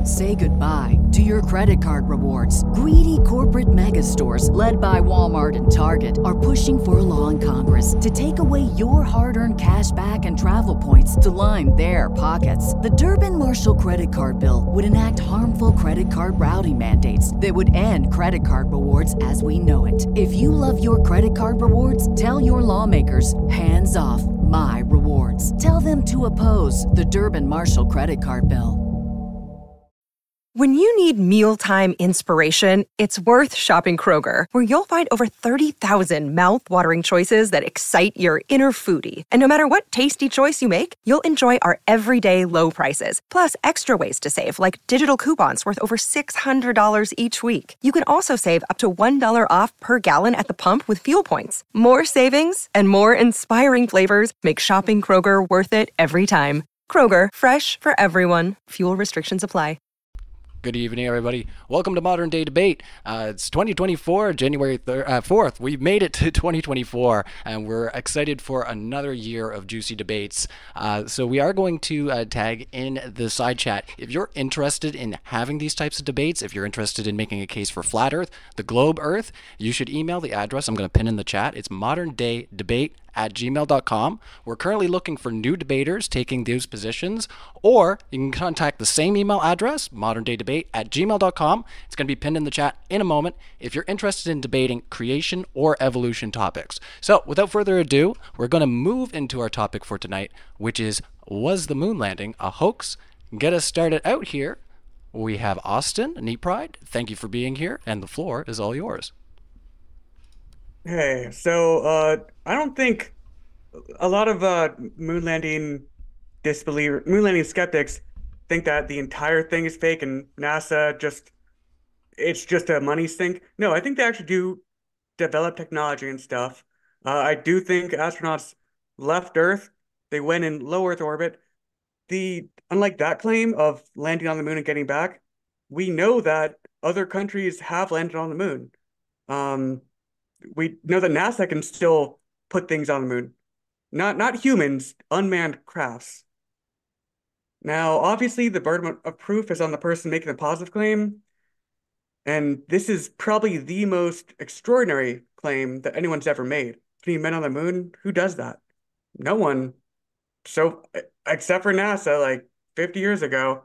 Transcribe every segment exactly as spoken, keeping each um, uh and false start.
Say goodbye to your credit card rewards. Greedy corporate mega stores, led by Walmart and Target, are pushing for a law in Congress to take away your hard-earned cash back and travel points to line their pockets. The Durbin-Marshall credit card bill would enact harmful credit card routing mandates that would end credit card rewards as we know it. If you love your credit card rewards, tell your lawmakers, hands off my rewards. Tell them to oppose the Durbin-Marshall credit card bill. When you need mealtime inspiration, it's worth shopping Kroger, where you'll find over thirty thousand mouth-watering choices that excite your inner foodie. And no matter what tasty choice you make, you'll enjoy our everyday low prices, plus extra ways to save, like digital coupons worth over six hundred dollars each week. You can also save up to one dollar off per gallon at the pump with fuel points. More savings and more inspiring flavors make shopping Kroger worth it every time. Kroger, fresh for everyone. Fuel restrictions apply. Good evening, everybody. Welcome to Modern Day Debate. Uh, it's twenty twenty-four, January thir- uh, fourth. We've made it to twenty twenty-four, and we're excited for another year of juicy debates. Uh, so we are going to uh, tag in the side chat. If you're interested in having these types of debates, if you're interested in making a case for flat Earth, the globe Earth, you should email the address I'm going to pin in the chat. It's moderndaydebate at gmail dot com. We're currently looking for new debaters taking those positions, or you can contact the same email address, moderndaydebate at gmail dot com. It's going to be pinned in the chat in a moment if you're interested in debating creation or evolution topics. So without further ado, we're going to move into our topic for tonight, which is, was the moon landing a hoax? Get us started out here. We have Austin, Neat Pride. Thank you for being here, and the floor is all yours. Hey, so uh, I don't think a lot of uh, moon landing disbeliever, moon landing skeptics think that the entire thing is fake and NASA just, it's just a money sink. No, I think they actually do develop technology and stuff. Uh, I do think astronauts left Earth. They went in low Earth orbit. The unlike that claim of landing on the moon and getting back, we know that other countries have landed on the moon. Um, we know that NASA can still put things on the moon. Not not humans, unmanned crafts. Now, obviously, the burden of proof is on the person making the positive claim. And this is probably the most extraordinary claim that anyone's ever made. Putting men on the moon, who does that? No one. So, except for NASA, like fifty years ago.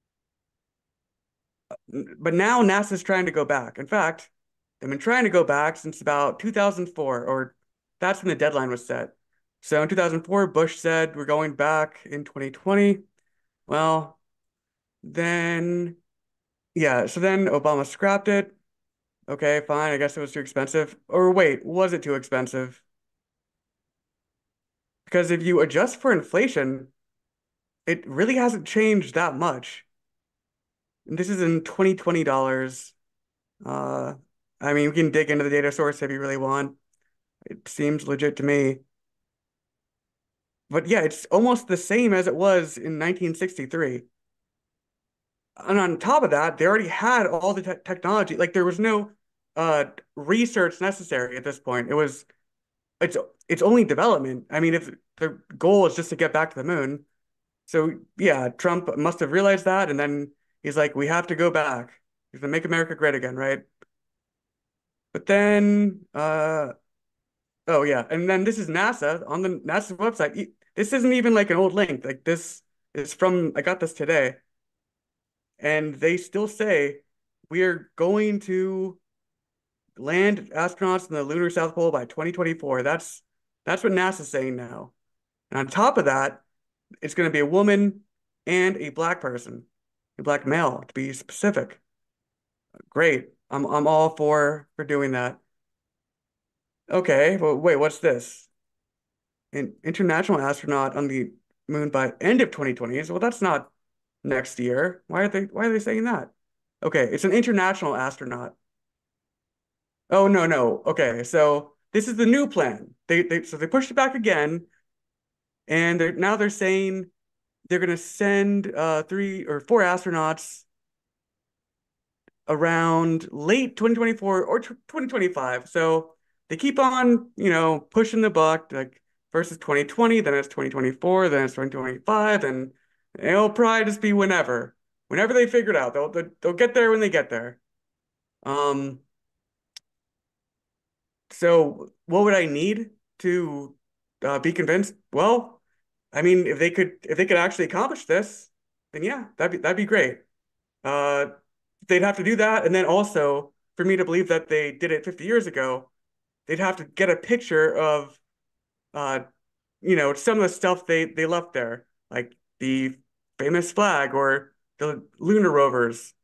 But now NASA's trying to go back. In fact, they've been trying to go back since about two thousand four, or that's when the deadline was set. So in two thousand four, Bush said, we're going back in twenty twenty. Well, then, yeah, so then Obama scrapped it. Okay, fine, I guess it was too expensive. Or wait, was it too expensive? Because if you adjust for inflation, it really hasn't changed that much. And this is in twenty twenty dollars. Uh, I mean, we can dig into the data source if you really want. It seems legit to me. But yeah, it's almost the same as it was in nineteen sixty-three. And on top of that, they already had all the te technology. Like there was no uh, research necessary at this point. It was, it's it's only development. I mean, if the goal is just to get back to the moon, so yeah, Trump must have realized that, and then he's like, we have to go back. He's gonna make America great again, right? But then, uh, oh yeah, and then this is NASA on the NASA website. This isn't even like an old link. Like this is from, I got this today. And they still say, we are going to land astronauts in the lunar South Pole by twenty twenty-four. That's that's what NASA's saying now. And on top of that, it's going to be a woman and a black person, a black male, to be specific. Great. I'm I'm all for for doing that. Okay, well, wait, what's this? An international astronaut on the moon by end of twenty twenty. Well, that's not next year. Why are they why are they saying that? Okay, it's an international astronaut. Oh no, no. Okay, so this is the new plan. They they so they pushed it back again, and they're, now they're saying they're gonna send uh three or four astronauts around late twenty twenty-four or twenty twenty-five. So they keep on, you know, pushing the buck. Like first it's twenty twenty, then it's twenty twenty-four, then it's twenty twenty-five, and it'll probably just be whenever, Whenever they figure it out, they'll they'll, they'll get there when they get there. Um, so what would I need to uh, be convinced? Well, I mean, if they could if they could actually accomplish this, then yeah, that'd be that'd be great. Uh, they'd have to do that, and then also for me to believe that they did it fifty years ago, they'd have to get a picture of uh, you know, some of the stuff they they left there, like the famous flag or the lunar rovers.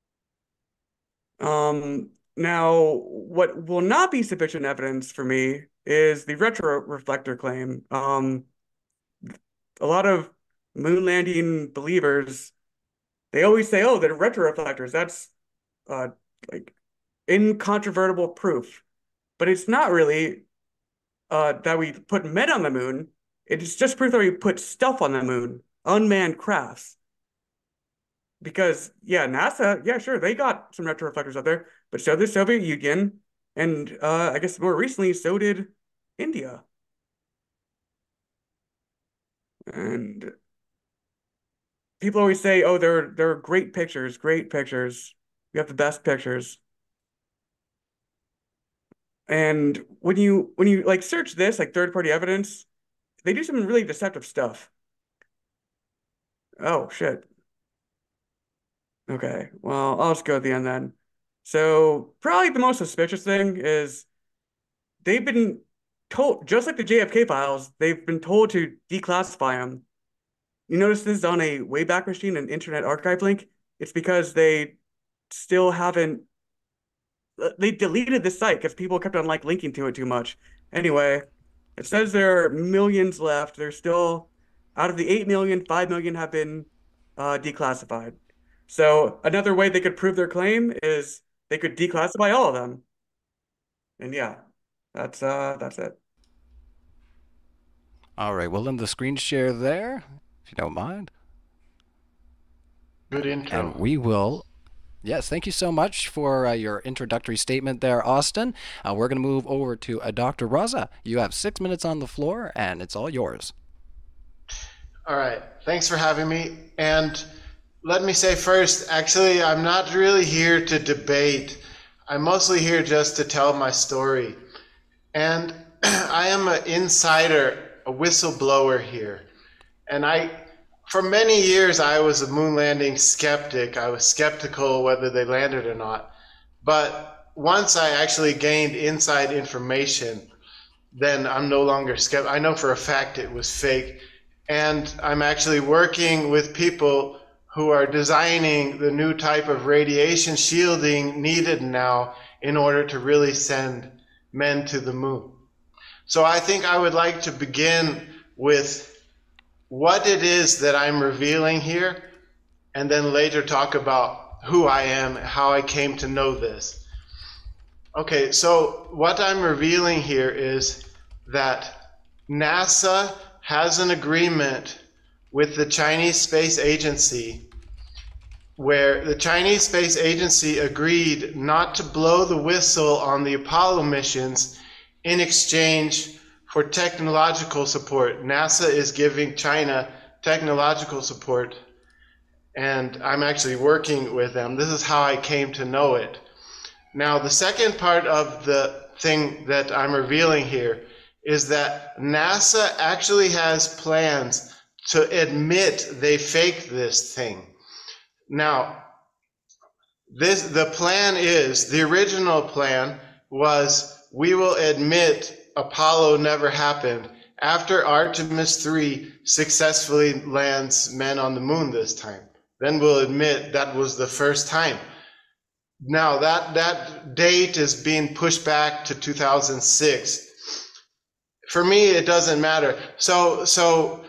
Um, now, what will not be sufficient evidence for me is the retroreflector claim. Um, a lot of moon landing believers, they always say, "Oh, they're retroreflectors. That's uh like incontrovertible proof." But it's not really uh that we put men on the moon. It's just proof that we put stuff on the moon, unmanned crafts. Because yeah, NASA, yeah, sure, they got some retroreflectors out there, but so did the Soviet Union, and uh, I guess more recently, so did India. And people always say, "Oh, they're they're great pictures, great pictures. We have the best pictures." And when you when you like search this, like third-party evidence, they do some really deceptive stuff. Oh shit. Okay, well, I'll just go at the end then. So probably the most suspicious thing is they've been told, just like the J F K files, they've been told to declassify them. You notice this is on a Wayback Machine, an Internet Archive link. It's because they still haven't, they deleted the site because people kept on like linking to it too much. Anyway, it says there are millions left. There's still, out of the eight million, five million have been uh, declassified. So another way they could prove their claim is they could declassify all of them. And yeah, that's uh that's it. All right, we'll end the screen share there, if you don't mind. Good intro. And we will. Yes, thank you so much for uh, your introductory statement there, Austin. Uh, we're going to move over to uh, Doctor Raza. You have six minutes on the floor, and it's all yours. All right. Thanks for having me. And let me say first, actually, I'm not really here to debate. I'm mostly here just to tell my story. And I am an insider, a whistleblower here. And I, for many years, I was a moon landing skeptic. I was skeptical whether they landed or not. But once I actually gained inside information, then I'm no longer skeptical. I know for a fact it was fake. And I'm actually working with people who are designing the new type of radiation shielding needed now in order to really send men to the moon. So I think I would like to begin with what it is that I'm revealing here, and then later talk about who I am, how I came to know this. Okay, so what I'm revealing here is that NASA has an agreement with the Chinese Space Agency where the Chinese Space Agency agreed not to blow the whistle on the Apollo missions in exchange for technological support. NASA is giving China technological support, and I'm actually working with them. This is how I came to know it. Now, the second part of the thing that I'm revealing here is that NASA actually has plans to admit they faked this thing. Now, this the plan is, the original plan was, we will admit Apollo never happened after Artemis three successfully lands men on the moon this time. Then we'll admit that was the first time. Now, that, that date is being pushed back to two thousand six. For me, it doesn't matter. So, so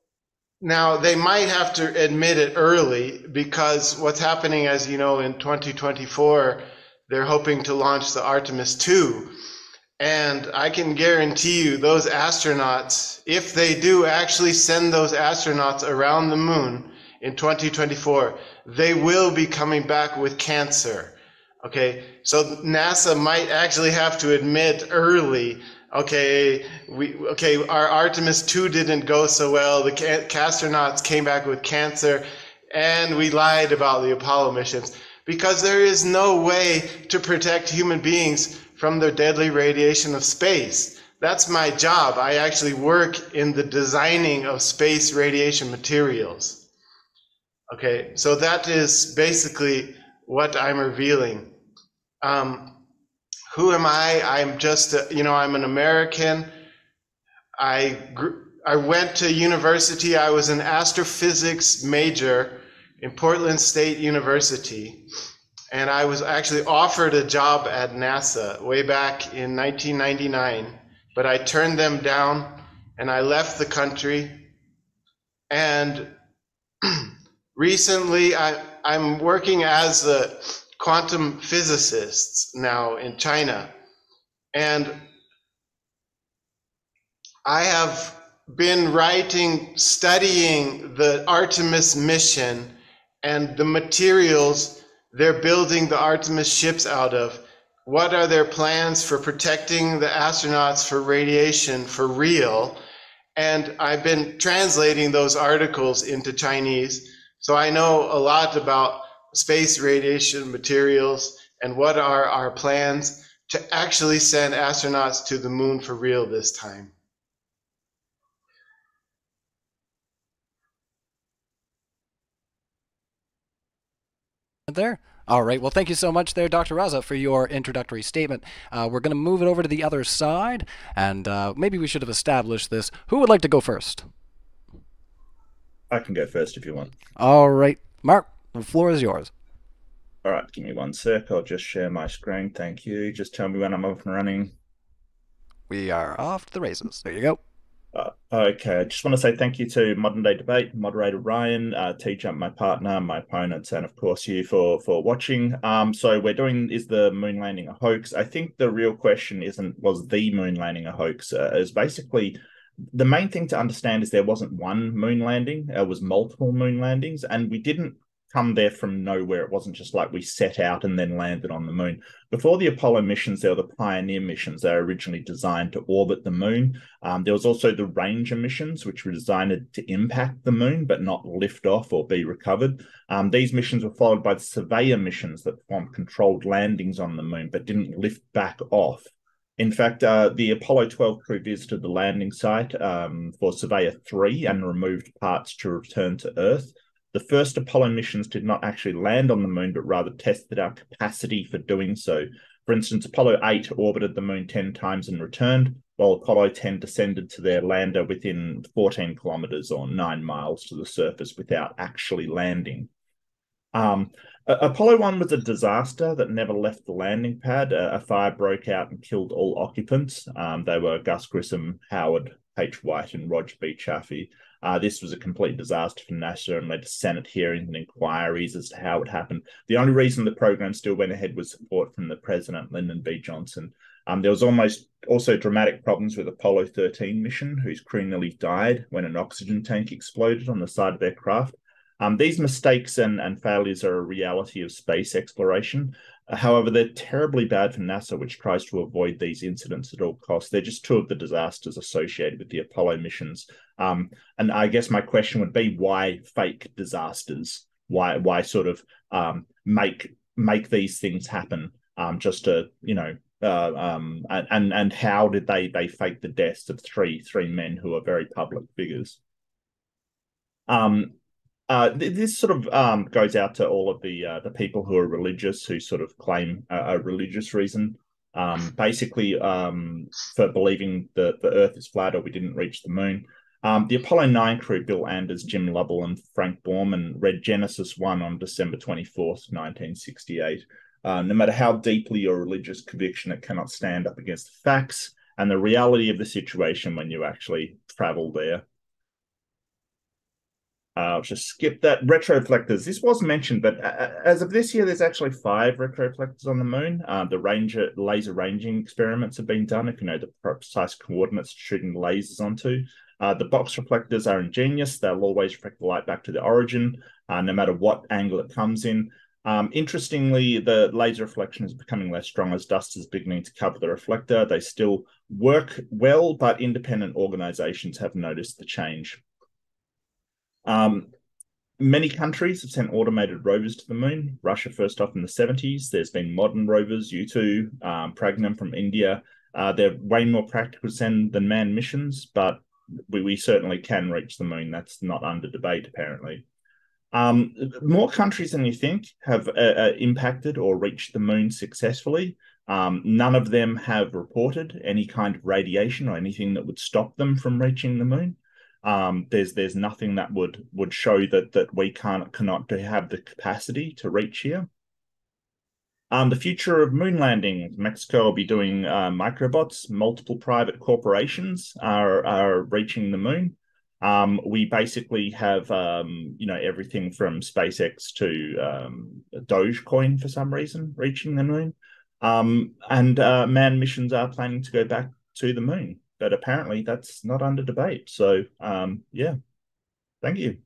now they might have to admit it early, because what's happening, as you know, in twenty twenty-four, they're hoping to launch the Artemis two. And I can guarantee you those astronauts, if they do actually send those astronauts around the moon in twenty twenty-four, they will be coming back with cancer. Okay, so NASA might actually have to admit early, okay, we okay, our Artemis two didn't go so well. The ca- astronauts came back with cancer, and we lied about the Apollo missions because there is no way to protect human beings from the deadly radiation of space. That's my job. I actually work in the designing of space radiation materials. Okay, so that is basically what I'm revealing. Um, who am I? I'm just, a, you know, I'm an American. I grew, I went to university. I was an astrophysics major in Portland State University. And I was actually offered a job at NASA way back in nineteen ninety-nine, but I turned them down and I left the country. And recently I, I'm working as a quantum physicist now in China. And I have been writing, studying the Artemis mission and the materials they're building the Artemis ships out of. What are their plans for protecting the astronauts for radiation for real? And I've been translating those articles into Chinese. So I know a lot about space radiation materials and what are our plans to actually send astronauts to the moon for real this time. There. All right. Well, thank you so much there, Doctor Raza, for your introductory statement. Uh, we're going to move it over to the other side, and uh, maybe we should have established this. Who would like to go first? I can go first if you want. All right. Mark, the floor is yours. All right. Give me one sec. I'll just share my screen. Thank you. Just tell me when I'm off and running. We are off to the races. There you go. Uh, okay, I just want to say thank you to Modern Day Debate, moderator Ryan, uh, T-Jump, my partner, my opponents, and of course you for for watching. Um, so we're doing, is the moon landing a hoax? I think the real question isn't, was the moon landing a hoax? Uh, is basically, the main thing to understand is there wasn't one moon landing, it was multiple moon landings, and we didn't come there from nowhere. It wasn't just like we set out and then landed on the moon. Before the Apollo missions, there were the Pioneer missions. They were originally designed to orbit the moon. Um, there was also the Ranger missions, which were designed to impact the moon, but not lift off or be recovered. Um, these missions were followed by the Surveyor missions that performed controlled landings on the moon, but didn't lift back off. In fact, uh, the Apollo twelve crew visited the landing site um, for Surveyor three and removed parts to return to Earth. The first Apollo missions did not actually land on the moon, but rather tested our capacity for doing so. For instance, Apollo eight orbited the moon ten times and returned, while Apollo ten descended to their lander within fourteen kilometers or nine miles to the surface without actually landing. Um, Apollo one was a disaster that never left the landing pad. A, a fire broke out and killed all occupants. Um, they were Gus Grissom, Howard H. White, and Roger B. Chaffee. Uh, this was a complete disaster for NASA and led to Senate hearings and inquiries as to how it happened. The only reason the program still went ahead was support from the president, Lyndon B. Johnson. Um, there was almost also dramatic problems with Apollo thirteen mission, whose crew nearly died when an oxygen tank exploded on the side of their craft. Um, these mistakes and, and failures are a reality of space exploration. Uh, however, they're terribly bad for NASA, which tries to avoid these incidents at all costs. They're just two of the disasters associated with the Apollo missions. Um, and I guess my question would be, why fake disasters? Why why sort of um, make make these things happen um, just to, you know, uh, um, and and how did they they fake the deaths of three three men who are very public figures? Um, Uh, this sort of um, goes out to all of the uh, the people who are religious, who sort of claim a, a religious reason, um, basically um, for believing that the Earth is flat or we didn't reach the moon. Um, the Apollo nine crew, Bill Anders, Jim Lovell, and Frank Borman, read Genesis one on December twenty-fourth, nineteen sixty-eight. Uh, no matter how deeply your religious conviction, it cannot stand up against the facts and the reality of the situation when you actually travel there. I'll just skip that. Retroflectors. This was mentioned, but as of this year, there's actually five retroflectors on the moon. Uh, the ranger laser ranging experiments have been done, if you know the precise coordinates shooting lasers onto. Uh, the box reflectors are ingenious. They'll always reflect the light back to the origin, uh, no matter what angle it comes in. Um, interestingly, the laser reflection is becoming less strong as dust is beginning to cover the reflector. They still work well, but independent organizations have noticed the change. Um, Many countries have sent automated rovers to the moon. Russia first off in the seventies. There's been modern rovers, U two, um, Pragnan from India. Uh, they're way more practical to send than manned missions, but we, we certainly can reach the moon. That's not under debate, apparently. Um, more countries than you think have uh, uh, impacted or reached the moon successfully. Um, none of them have reported any kind of radiation or anything that would stop them from reaching the moon. Um, there's there's nothing that would would show that that we can't cannot have the capacity to reach here. Um, the future of moon landings, Mexico will be doing uh, microbots. Multiple private corporations are are reaching the moon. Um, we basically have um, you know everything from SpaceX to um, Dogecoin for some reason reaching the moon, um, and uh, manned missions are planning to go back to the moon. But apparently that's not under debate. So, um, yeah, thank you.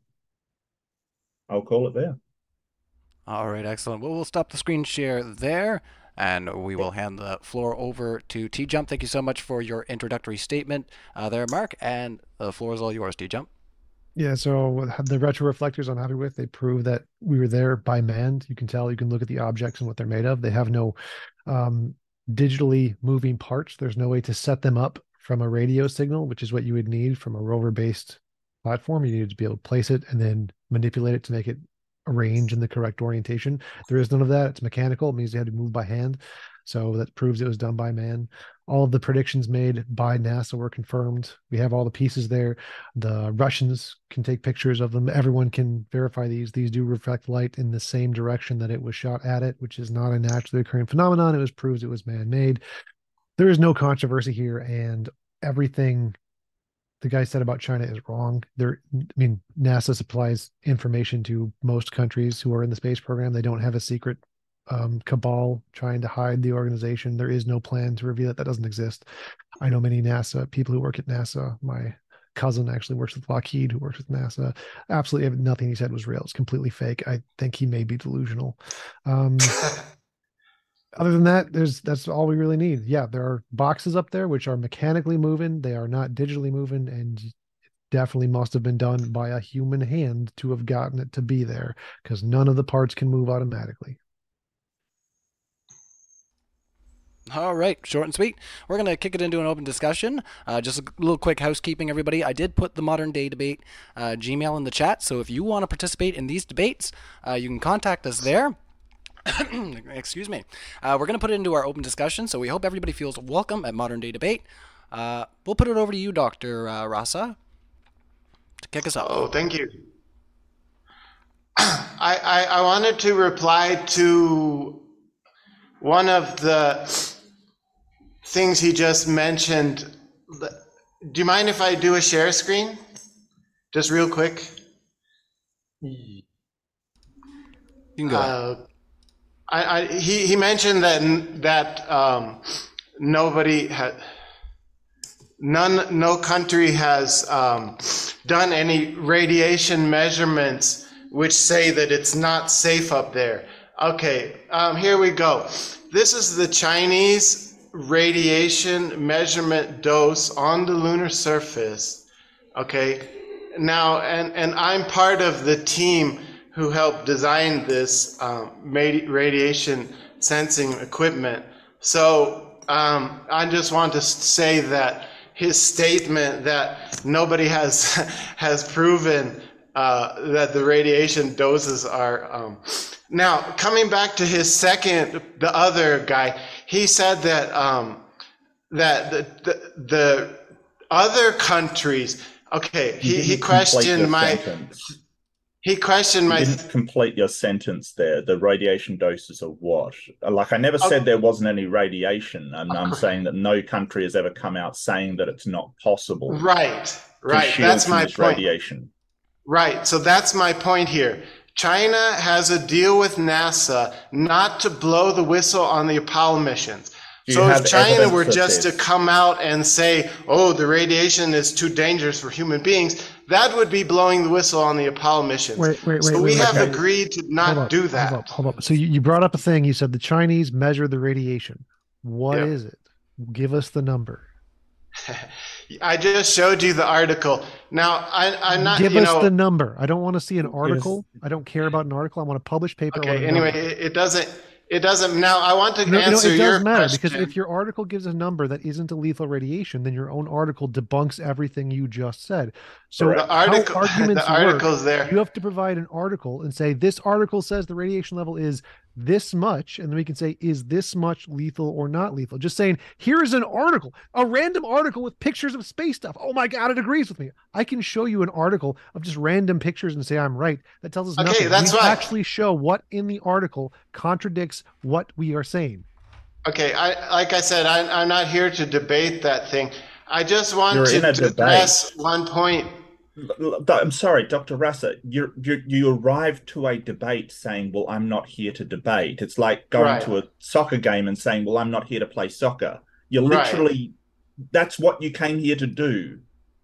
I'll call it there. All right, excellent. Well, we'll stop the screen share there, and we will hand the floor over to T-Jump. Thank you so much for your introductory statement uh, there, Mark, and the floor is all yours, T-Jump. Yeah, so the retro reflectors I'm happy with. They prove that we were there by man. You can tell, you can look at the objects and what they're made of. They have no um, digitally moving parts. There's no way to set them up from a radio signal, which is what you would need from a rover-based platform. You need to be able to place it and then manipulate it to make it arrange in the correct orientation. There is none of that. It's mechanical. It means they had to move by hand. So that proves it was done by man. All of the predictions made by NASA were confirmed. We have all the pieces there. The Russians can take pictures of them. Everyone can verify these. These do reflect light in the same direction that it was shot at it, which is not a naturally occurring phenomenon. It was proved it was man-made. There is no controversy here, and everything the guy said about China is wrong. There, I mean, NASA supplies information to most countries who are in the space program. They don't have a secret um, cabal trying to hide the organization. There is no plan to reveal it. That doesn't exist. I know many NASA people who work at NASA. My cousin actually works with Lockheed, who works with NASA. Absolutely nothing he said was real. It's completely fake. I think he may be delusional. Um, Other than that, there's that's all we really need. Yeah, there are boxes up there which are mechanically moving. They are not digitally moving, and it definitely must have been done by a human hand to have gotten it to be there, because none of the parts can move automatically. All right, short and sweet. We're going to kick it into an open discussion. Uh, just a little quick housekeeping, everybody. I did put the Modern Day Debate uh, Gmail in the chat, so if you want to participate in these debates, uh, you can contact us there. Excuse me. Uh, we're going to put it into our open discussion, so we hope everybody feels welcome at Modern Day Debate. Uh, we'll put it over to you, Doctor Uh, Rasa, to kick us off. Oh, thank you. I, I, I wanted to reply to one of the things he just mentioned. Do you mind if I do a share screen? Just real quick. You can go uh, ahead. I, I, he, he mentioned that that um, nobody had, none, no country has um, done any radiation measurements which say that it's not safe up there. Okay, um, here we go. This is the Chinese radiation measurement dose on the lunar surface. Okay, now, and, and I'm part of the team who helped design this um, radiation sensing equipment. So um, I just want to say that his statement that nobody has has proven uh, that the radiation doses are. Um, now, coming back to his second, the other guy, he said that um, that the, the the other countries. Okay, he he questioned my. Sentence. He questioned you my. Didn't complete your sentence there. The radiation doses of what? Like I never okay. said there wasn't any radiation. I'm, okay. I'm saying that no country has ever come out saying that it's not possible. Right, right. That's my point. Radiation. Right. So that's my point here. China has a deal with NASA not to blow the whistle on the Apollo missions. So if China were just to come out and say, oh, the radiation is too dangerous for human beings, that would be blowing the whistle on the Apollo missions. Wait, wait, wait. So wait, we wait, have wait. agreed to not hold do up, that. Hold up, hold up. So you, you brought up a thing. You said the Chinese measure the radiation. What yep. is it? Give us the number. I just showed you the article. Now, I, I'm not, Give you us know, the number. I don't want to see an article. I don't care about an article. I want a published paper. okay, anyway, it, it doesn't, it doesn't, now I want to No, you know, answer it your does matter question. because if your article gives a number that isn't a lethal radiation, then your own article debunks everything you just said. So Correct. The article- how arguments the article's work, there. you have to provide an article and say, this article says the radiation level is this much. And then we can say, is this much lethal or not lethal? Just saying, here's an article, a random article with pictures of space stuff. Oh my God, it agrees with me. I can show you an article of just random pictures and say I'm right. That tells us Okay, nothing. that's We why- actually show what in the article contradicts what we are saying. Okay, I, like I said, I, I'm not here to debate that thing. I just want You're to, in a to debate. address one point. I'm sorry, Doctor Rassa, you you you arrived to a debate saying, well, I'm not here to debate. It's like going Right. to a soccer game and saying, well, I'm not here to play soccer. You're Right. literally, that's what you came here to do.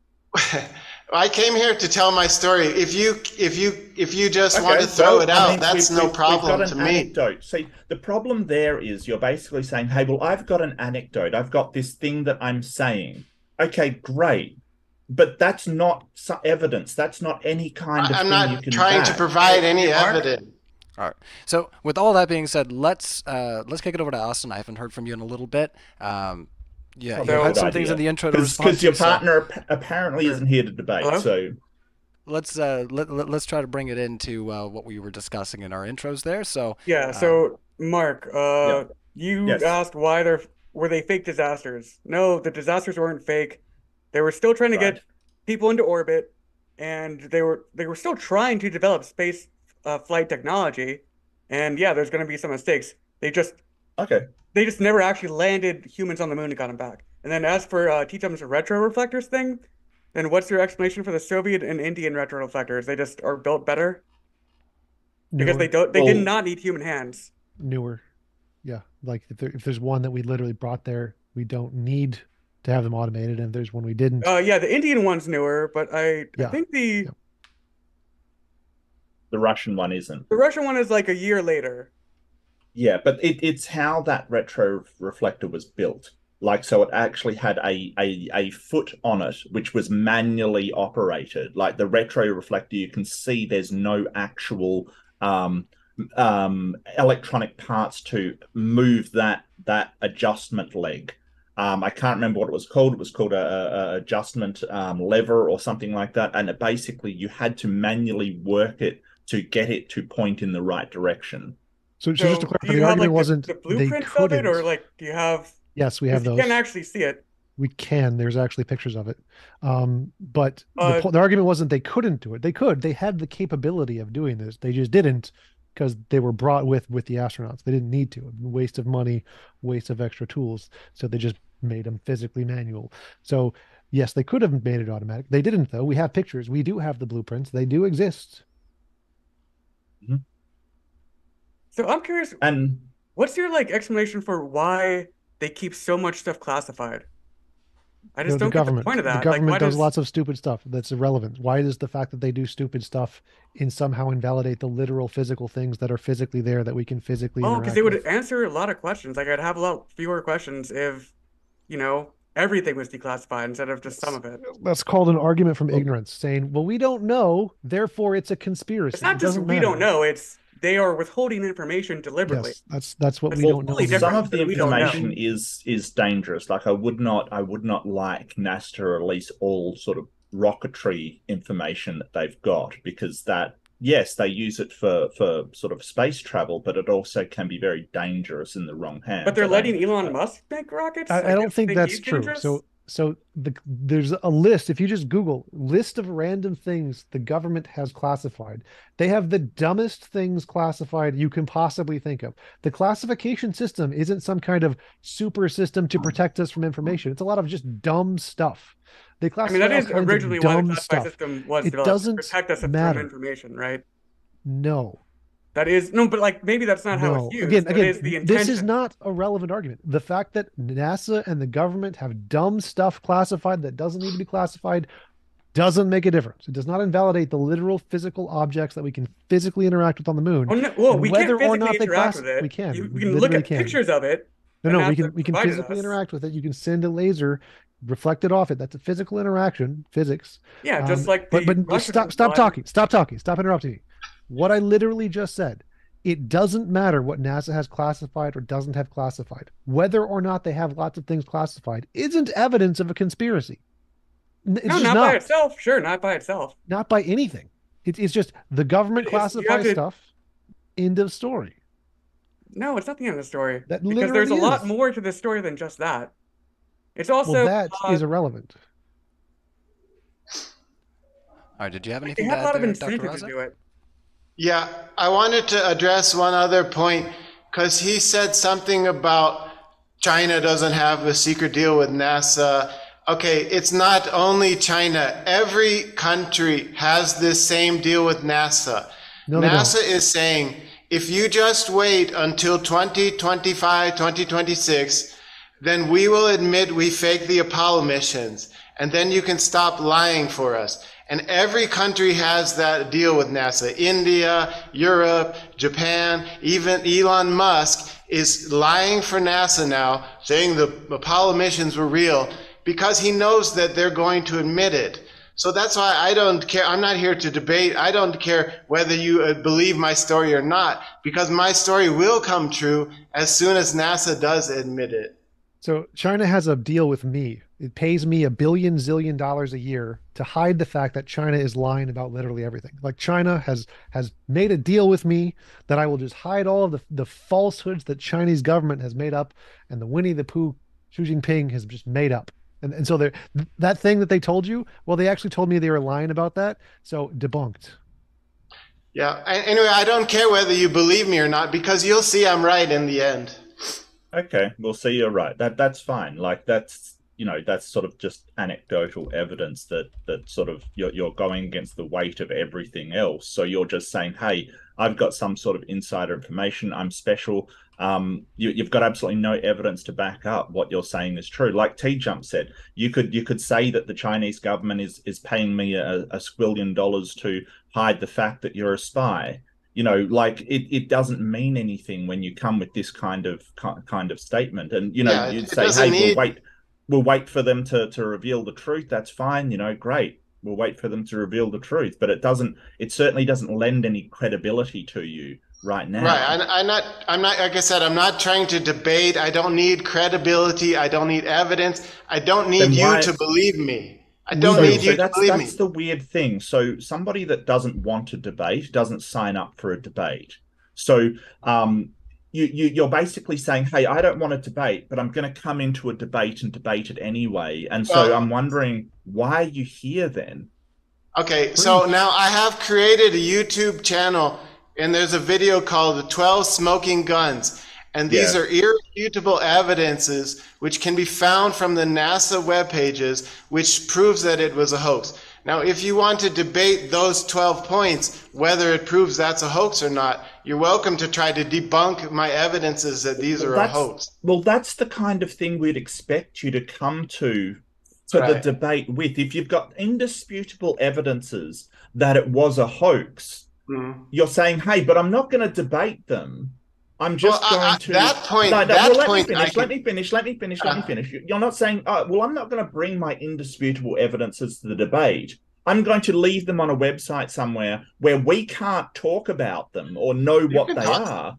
I came here to tell my story. If you if you if you just want Okay, to throw well, it I out, mean, that's we've- no we've- problem we've to got an me. anecdote. See, the problem there is you're basically saying, hey, well, I've got an anecdote. I've got this thing that I'm saying. Okay, great. But that's not so- evidence. That's not any kind of I'm thing not you can trying to back. provide any Mark? evidence. All right. So with all that being said, let's uh, let's kick it over to Austin. I haven't heard from you in a little bit. Um, yeah, you Probably a had good some things idea. in the intro to respond Because your to, so partner ap- apparently isn't here to debate. Hello? So let's uh, let, let, let's try to bring it into uh, what we were discussing in our intros there. So Yeah, um, so Mark, uh, you Yes. asked why they're were they fake disasters? No, the disasters weren't fake. They were still trying to Right. get people into orbit, and they were they were still trying to develop space uh, flight technology. And yeah, there's going to be some mistakes. They just okay. they just never actually landed humans on the moon and got them back. And then as for uh, T-Chum's retroreflectors thing, then what's your explanation for the Soviet and Indian retroreflectors? They just are built better because Newer. they don't they Well- did not need human hands. Newer. Yeah. Like if there, if there's one that we literally brought there, we don't need to have them automated. And if there's one we didn't, Uh, yeah, the Indian one's newer, but I, I Yeah. think the Yeah. The Russian one isn't. the Russian one is like a year later. Yeah, but it, it's how that retro reflector was built. Like, so it actually had a, a a foot on it, which was manually operated. Like the retro reflector, you can see there's no actual um, um, electronic parts to move that that adjustment leg. Um, I can't remember what it was called. It was called a, a, a adjustment um, lever or something like that. And it basically, you had to manually work it to get it to point in the right direction. so, so just to So clarify, do the you have argument like the, wasn't the they blueprints of couldn't. it, or like do you have? Yes, we have 'cause you those. can actually see it. We can. There's actually pictures of it. Um, but Uh, the, po- the argument wasn't they couldn't do it. They could. They had the capability of doing this. They just didn't because they were brought with with the astronauts. They didn't need to. Waste of money, waste of extra tools. So they just made them physically manual. So yes, they could have made it automatic. They didn't though. We have pictures. We do have the blueprints. They do exist. So I'm curious, And what's your like explanation for why they keep so much stuff classified? I You know, just the don't get the government. point of The that. Like, government why does does lots of stupid stuff that's irrelevant. Why does the fact that they do stupid stuff in somehow invalidate the literal physical things that are physically there that we can physically Oh, interact because they would with? answer a lot of questions. Like I'd have a lot fewer questions if, you know, everything was declassified instead of just some of it. That's called an argument from ignorance, saying, well, we don't know, therefore it's a conspiracy. It's not It just doesn't we don't matter. know, it's they are withholding information deliberately. Yes, that's that's what That's we well, don't know. totally some different of the than we don't know. information is is dangerous. Like I would not, I would not like NASA to release all sort of rocketry information that they've got because that, yes, they use it for for sort of space travel, but it also can be very dangerous in the wrong hands. But they're I don't- letting Elon Musk make rockets? I, Like, I don't you think that's he's true. dangerous? So so the there's a list. If you just Google list of random things the government has classified, they have the dumbest things classified you can possibly think of. The classification system isn't some kind of super system to protect us from information. It's a lot of just dumb stuff. They I classify mean, that all is kinds of originally why the dumb classified stuff. system was It developed, to doesn't protect us from matter. information, right? No. That is no, but like maybe that's not how No, it's used. again, That again, is the this is intention. not a relevant argument. The fact that NASA and the government have dumb stuff classified that doesn't need to be classified doesn't make a difference. It does not invalidate the literal physical objects that we can physically interact with on the moon. Oh, no, well, and we whether can't or physically not they interact class- with it. we can. You, We we can look literally at can. pictures of it. No, and no, we NASA can we can provided physically us. interact with it. You can send a laser, reflected off it. That's a physical interaction, physics. Yeah, just Um, like but the but Russian stop stop one. talking. Stop talking. Stop interrupting me. What I literally just said. It doesn't matter what NASA has classified or doesn't have classified. Whether or not they have lots of things classified isn't evidence of a conspiracy. N- It's No, just not not. by itself. Sure, not by itself. Not by anything. It, it's just the government It's- you have classifies to- stuff. End of story. No, it's not the end of the story. That Because there's a literally lot is. more to this story than just that. It's also Well, that uh, is irrelevant. All right, did you have they anything have to a add lot of there, Doctor incentive to Raza? do it. Yeah, I wanted to address one other point because he said something about China doesn't have a secret deal with NASA. Okay, it's not only China. Every country has this same deal with NASA. No, they NASA don't. is saying if you just wait until twenty twenty-five, twenty twenty-six, then we will admit we faked the Apollo missions, and then you can stop lying for us. And every country has that deal with NASA. India, Europe, Japan, even Elon Musk is lying for NASA now, saying the Apollo missions were real because he knows that they're going to admit it. So that's why I don't care. I'm not here to debate. I don't care whether you uh, believe my story or not, because my story will come true as soon as NASA does admit it. So China has a deal with me. It pays me a billion zillion dollars a year to hide the fact that China is lying about literally everything. Like China has has made a deal with me that I will just hide all of the, the falsehoods that Chinese government has made up and the Winnie the Pooh Xi Jinping has just made up. And and so they're that thing that they told you, well, they actually told me they were lying about that. So debunked. Yeah. a- Anyway, I don't care whether you believe me or not, because you'll see I'm right in the end. Okay, we'll see you're right. That that's fine. Like that's you know that's sort of just anecdotal evidence that that sort of you're you're going against the weight of everything else. So you're just saying, hey, I've got some sort of insider information. I'm special. Um, you, you've got absolutely no evidence to back up what you're saying is true. Like T Jump said, you could you could say that the Chinese government is is paying me a, a squillion dollars to hide the fact that you're a spy. You know, like it, it doesn't mean anything when you come with this kind of kind of statement. And you know, Yeah, it- you'd it say, doesn't hey, need- we'll wait, we'll wait for them to to reveal the truth. That's fine. You know, great. We'll wait for them to reveal the truth. But it doesn't. It certainly doesn't lend any credibility to you right now. Right. I, I'm not, I'm not, like I said, I'm not trying to debate. I don't need credibility. I don't need evidence. I don't need Then you why- to believe me. I don't So- need so you to that's, believe me. that's the weird thing. So somebody that doesn't want to debate doesn't sign up for a debate. So um, you, you, you're basically saying, hey, I don't want to debate, but I'm going to come into a debate and debate it anyway. And so Well- I'm wondering, why are you here then? Okay, so now I have created a YouTube channel, and there's a video called The twelve Smoking Guns. And these Yeah. are irrefutable evidences which can be found from the NASA web pages, which proves that it was a hoax. Now, if you want to debate those twelve points, whether it proves that's a hoax or not, you're welcome to try to debunk my evidences that these are a That's- hoax. Well, that's the kind of thing we'd expect you to come to to Right. the debate with. If you've got indisputable evidences that it was a hoax, Mhm. you're saying, hey, but I'm not going to debate them. I'm just Well, I- going I- to that point- No, no, that well, let point me I finish. can- Let me finish. Let me finish. Let me Uh. finish. You're not saying, oh, well, I'm not going to bring my indisputable evidences to the debate. I'm going to leave them on a website somewhere where we can't talk about them or know what can they talk- are.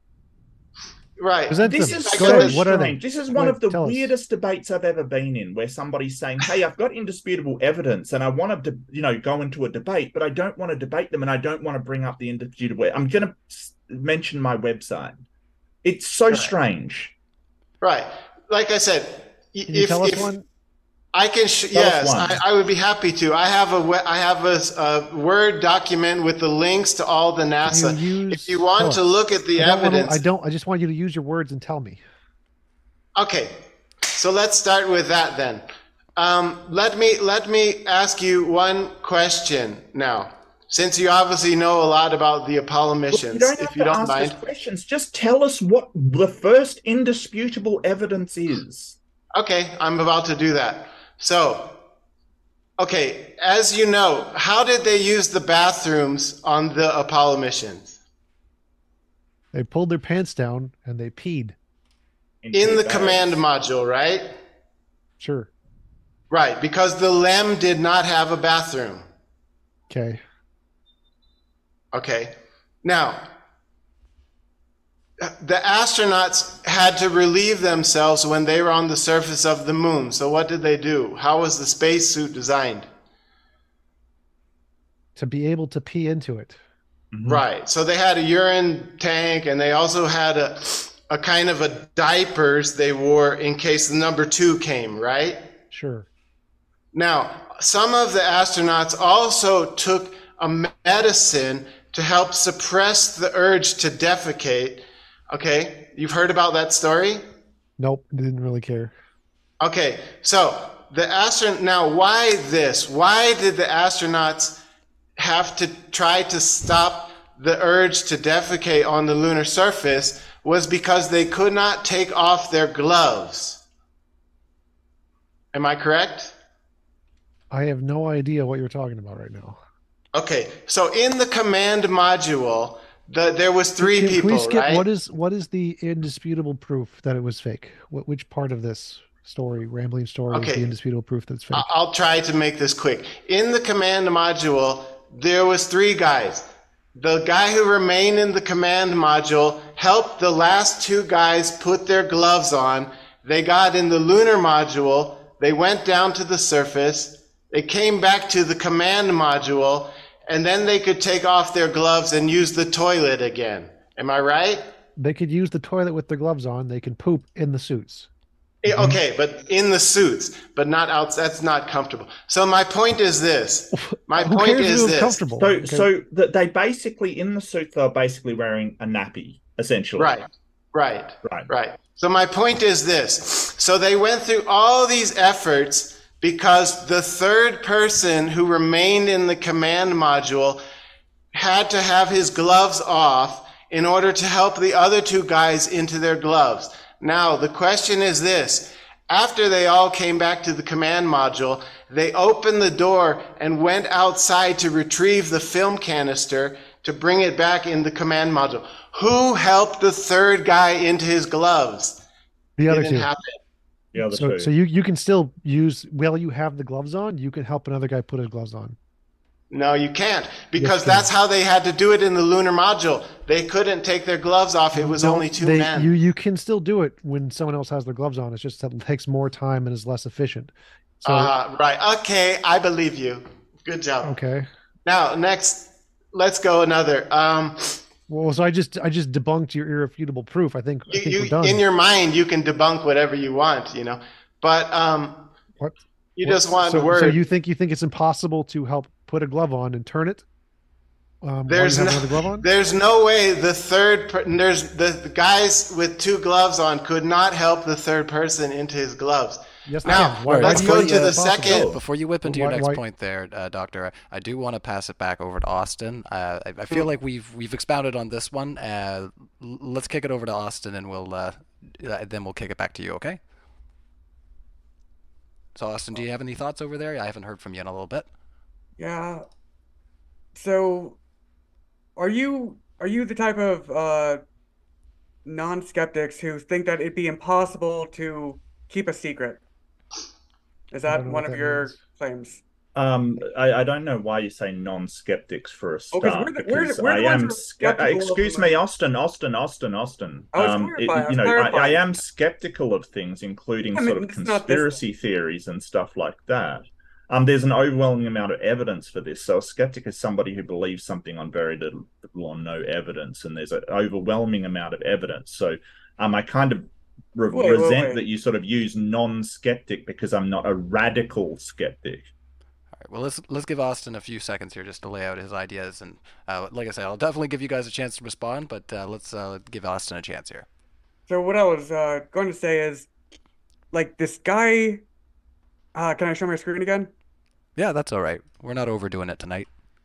Right. Present This them. is Go so ahead. What are they? strange. This is Go one ahead, of the tell us. weirdest debates I've ever been in, where somebody's saying, "Hey, I've got indisputable evidence, and I want to, you know, go into a debate, but I don't want to debate them, and I don't want to bring up the indisputable." I'm going to mention my website. It's so Right. strange. Right. Like I said, i- Can you if, tell us if one? I can, sh- Tell us yes, one. I, I would be happy to. I have a, we- I have a, s- a Word document with the links to all the NASA. use- if you tell want us. to look at the I don't, wanna- evidence, I don't. I just want you to use your words and tell me. okay. So let's start with that then. Um, let me let me ask you one question now, since you obviously know a lot about the Apollo Look, missions. you don't have if you to don't ask mind. us questions. Just tell us what the first indisputable evidence is. Okay, I'm about to do that. So, okay, as you know, how did they use the bathrooms on the Apollo missions? They pulled their pants down and they peed. In the bags. command module, right? Sure. Right, because the LEM did not have a bathroom. Okay. Okay. Now, the astronauts had to relieve themselves when they were on the surface of the moon. So what did they do? How was the spacesuit designed? To be able to pee into it. Mhm. Right. So they had a urine tank, and they also had a, a kind of a diapers they wore in case the number two came, right? Sure. Now, some of the astronauts also took a medicine to help suppress the urge to defecate. Okay, you've heard about that story? Nope, didn't really care. Okay, so the astronaut, now why this? Why did the astronauts have to try to stop the urge to defecate on the lunar surface? Was because they could not take off their gloves. Am I correct? I have no idea what you're talking about right now. Okay, so in the command module, the, there was three Can, people, can we skip, right? what is what is the indisputable proof that it was fake? What which part of this story, rambling story, is Okay. the indisputable proof that it's fake? I- I'll try to make this quick. In the command module, there was three guys. The guy who remained in the command module helped the last two guys put their gloves on. They got in the lunar module. They went down to the surface. They came back to the command module, and then they could take off their gloves and use the toilet again. Am I right? They could use the toilet with their gloves on. They can poop in the suits. Eh, Okay, but in the suits, but not out. That's not comfortable. So my point is this. My Who point cares if is it was this. comfortable? So, Okay. so that they basically in the suit they're basically wearing a nappy, essentially. Right, right, Right. right. So my point is this. So they went through all these efforts because the third person who remained in the command module had to have his gloves off in order to help the other two guys into their gloves. Now, the question is this. After they all came back to the command module, they opened the door and went outside to retrieve the film canister to bring it back in the command module. Who helped the third guy into his gloves? The other Didn't two. happen. The other So, two. so you, you can still use, while you have the gloves on, you can help another guy put his gloves on. No, you can't, because you that's how they had to do it in the lunar module. They couldn't take their gloves off. It was No, only two they- men. You, you can still do it when someone else has their gloves on. It's just that it takes more time and is less efficient. So, uh, right. Okay, I believe you. Good job. okay. Now, next, let's go another. Um, Well, so I just I just debunked your irrefutable proof. I think I you, think we're you, done. in your mind, you can debunk whatever you want, you know, but um, What? you What- just want so, word. So you think you think it's impossible to help put a glove on and turn it? Um, There's while you no, have another glove on? there's no way the third, per- there's the, the guys with two gloves on could not help the third person into his gloves. Yes, they Now, can. Why- let's why go do you to think the it's possible? second. Before you whip into Why- your next why- point there, uh, Doctor, I do want to pass it back over to Austin. Uh, I, I feel like we've we've expounded on this one. Uh, l- let's kick it over to Austin, and we'll uh, uh, then we'll kick it back to you. Okay? So, Austin, do you have any thoughts over there? I haven't heard from you in a little bit. Yeah. So, are you are you the type of uh, non-skeptics who think that it'd be impossible to keep a secret? Is I that don't know one what of that your means. claims? Um, I, I don't know why you say non-skeptics for a Oh, 'cause start, we're the- we're the- because we're the I ones am. who are ske- skeptical of excuse them. me, Austin, Austin, Austin, Austin. I was Um, it- clarifying, I you was know, I, I clarifying. am skeptical of things, including I mean, sort of it's not this conspiracy theories and stuff like that. Um, there's an overwhelming amount of evidence for this. So a skeptic is somebody who believes something on very little, little or no evidence, and there's an overwhelming amount of evidence. So, um, I kind of re- Wait, wait, resent wait. that you sort of use non-skeptic because I'm not a radical skeptic. All right. Well, let's let's give Austin a few seconds here just to lay out his ideas, and uh, like I said, I'll definitely give you guys a chance to respond, but uh, let's uh, give Austin a chance here. So what I was uh, going to say is, like this guy. Uh, can I show my screen again? Yeah, that's all right. We're not overdoing it tonight.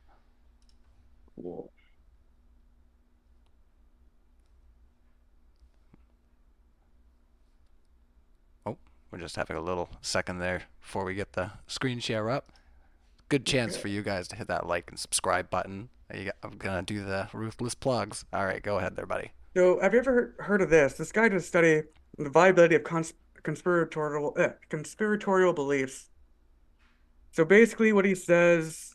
Oh, we're just having a little second there before we get the screen share up. Good chance for you guys to hit that like and subscribe button. You got- I'm gonna do the ruthless plugs. All right, go ahead there, buddy. So have you ever heard, heard of this? This guy did a study on the viability of cons conspiratorial eh, conspiratorial beliefs. So basically, what he says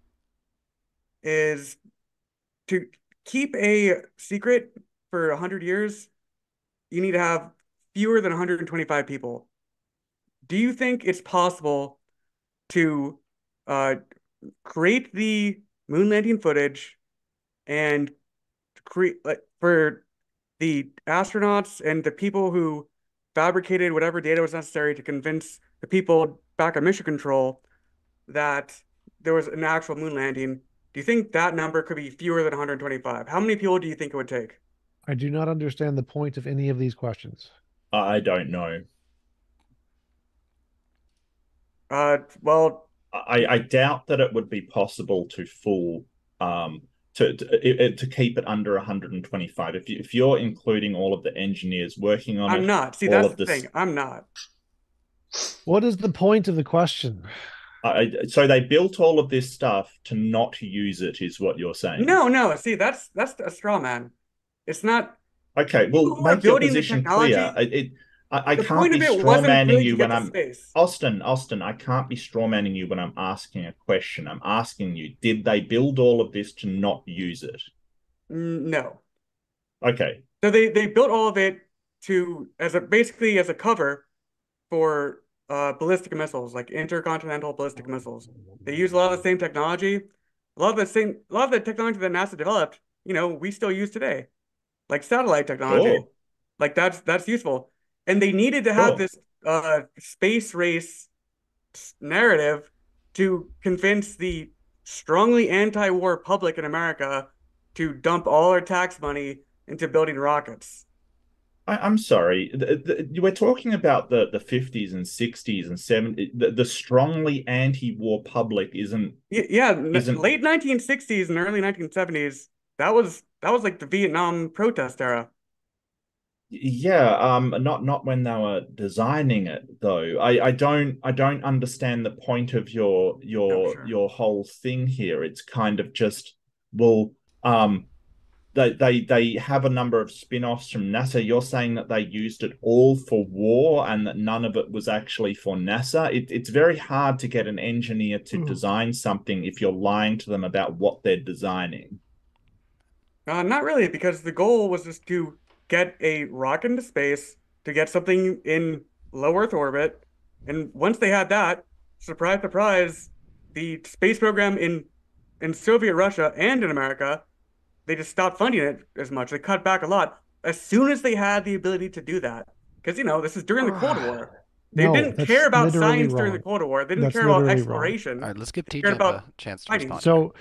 is to keep a secret for one hundred years, you need to have fewer than one hundred twenty-five people. Do you think it's possible to uh, create the moon landing footage and create like for the astronauts and the people who fabricated whatever data was necessary to convince the people back at mission control that there was an actual moon landing? Do you think that number could be fewer than one hundred twenty-five? How many people do you think it would take? I do not understand the point of any of these questions. I don't know. Uh, well, I, I doubt that it would be possible to fool um to to, to keep it under one hundred twenty-five. If you if you're including all of the engineers working on I'm it, not. See, all that's of the this, thing. I'm not. What is the point of the question? I, so they built all of this stuff to not use it, is what you're saying? No, no. See, that's that's a straw man. It's not. Okay, well, People who are make your building the position technology. clear. It, it I, I The can't point be of it straw wasn't manning really to you get when to I'm space. Austin, Austin, I can't be straw manning you when I'm asking a question. I'm asking you, did they build all of this to not use it? Mm, No. Okay. So they they built all of it to as a basically as a cover for uh ballistic missiles, like intercontinental ballistic missiles. They use a lot of the same technology, a lot of the same, a lot of the technology that NASA developed, you know, we still use today, like satellite technology. Sure. Like that's that's useful. And they needed to have Sure. this uh space race narrative to convince the strongly anti-war public in America to dump all our tax money into building rockets. I, I'm sorry. The, the, we're talking about the, the fifties and sixties and seventies. The, the strongly anti-war public isn't Y- Yeah, n- isn't late nineteen sixties and early nineteen seventies, that was that was like the Vietnam protest era. yeah, um not not when they were designing it though. I I don't I don't understand the point of your No, your sure. your whole thing here. It's kind of just, well, um they they they have a number of spin-offs from NASA. You're saying that they used it all for war and that none of it was actually for NASA. It, it's very hard to get an engineer to Ooh. design something if you're lying to them about what they're designing. Uh, not really, because the goal was just to get a rocket into space, to get something in low Earth orbit. And once they had that, surprise, surprise, the space program in in Soviet Russia and in America, they just stopped funding it as much. They cut back a lot as soon as they had the ability to do that. Because, you know, this is during the Cold War. They No, didn't that's care about literally science during the wrong. Cold War. They didn't That's care about literally wrong. exploration. All right, let's give They T cared Jump about a chance to fighting. respond. So,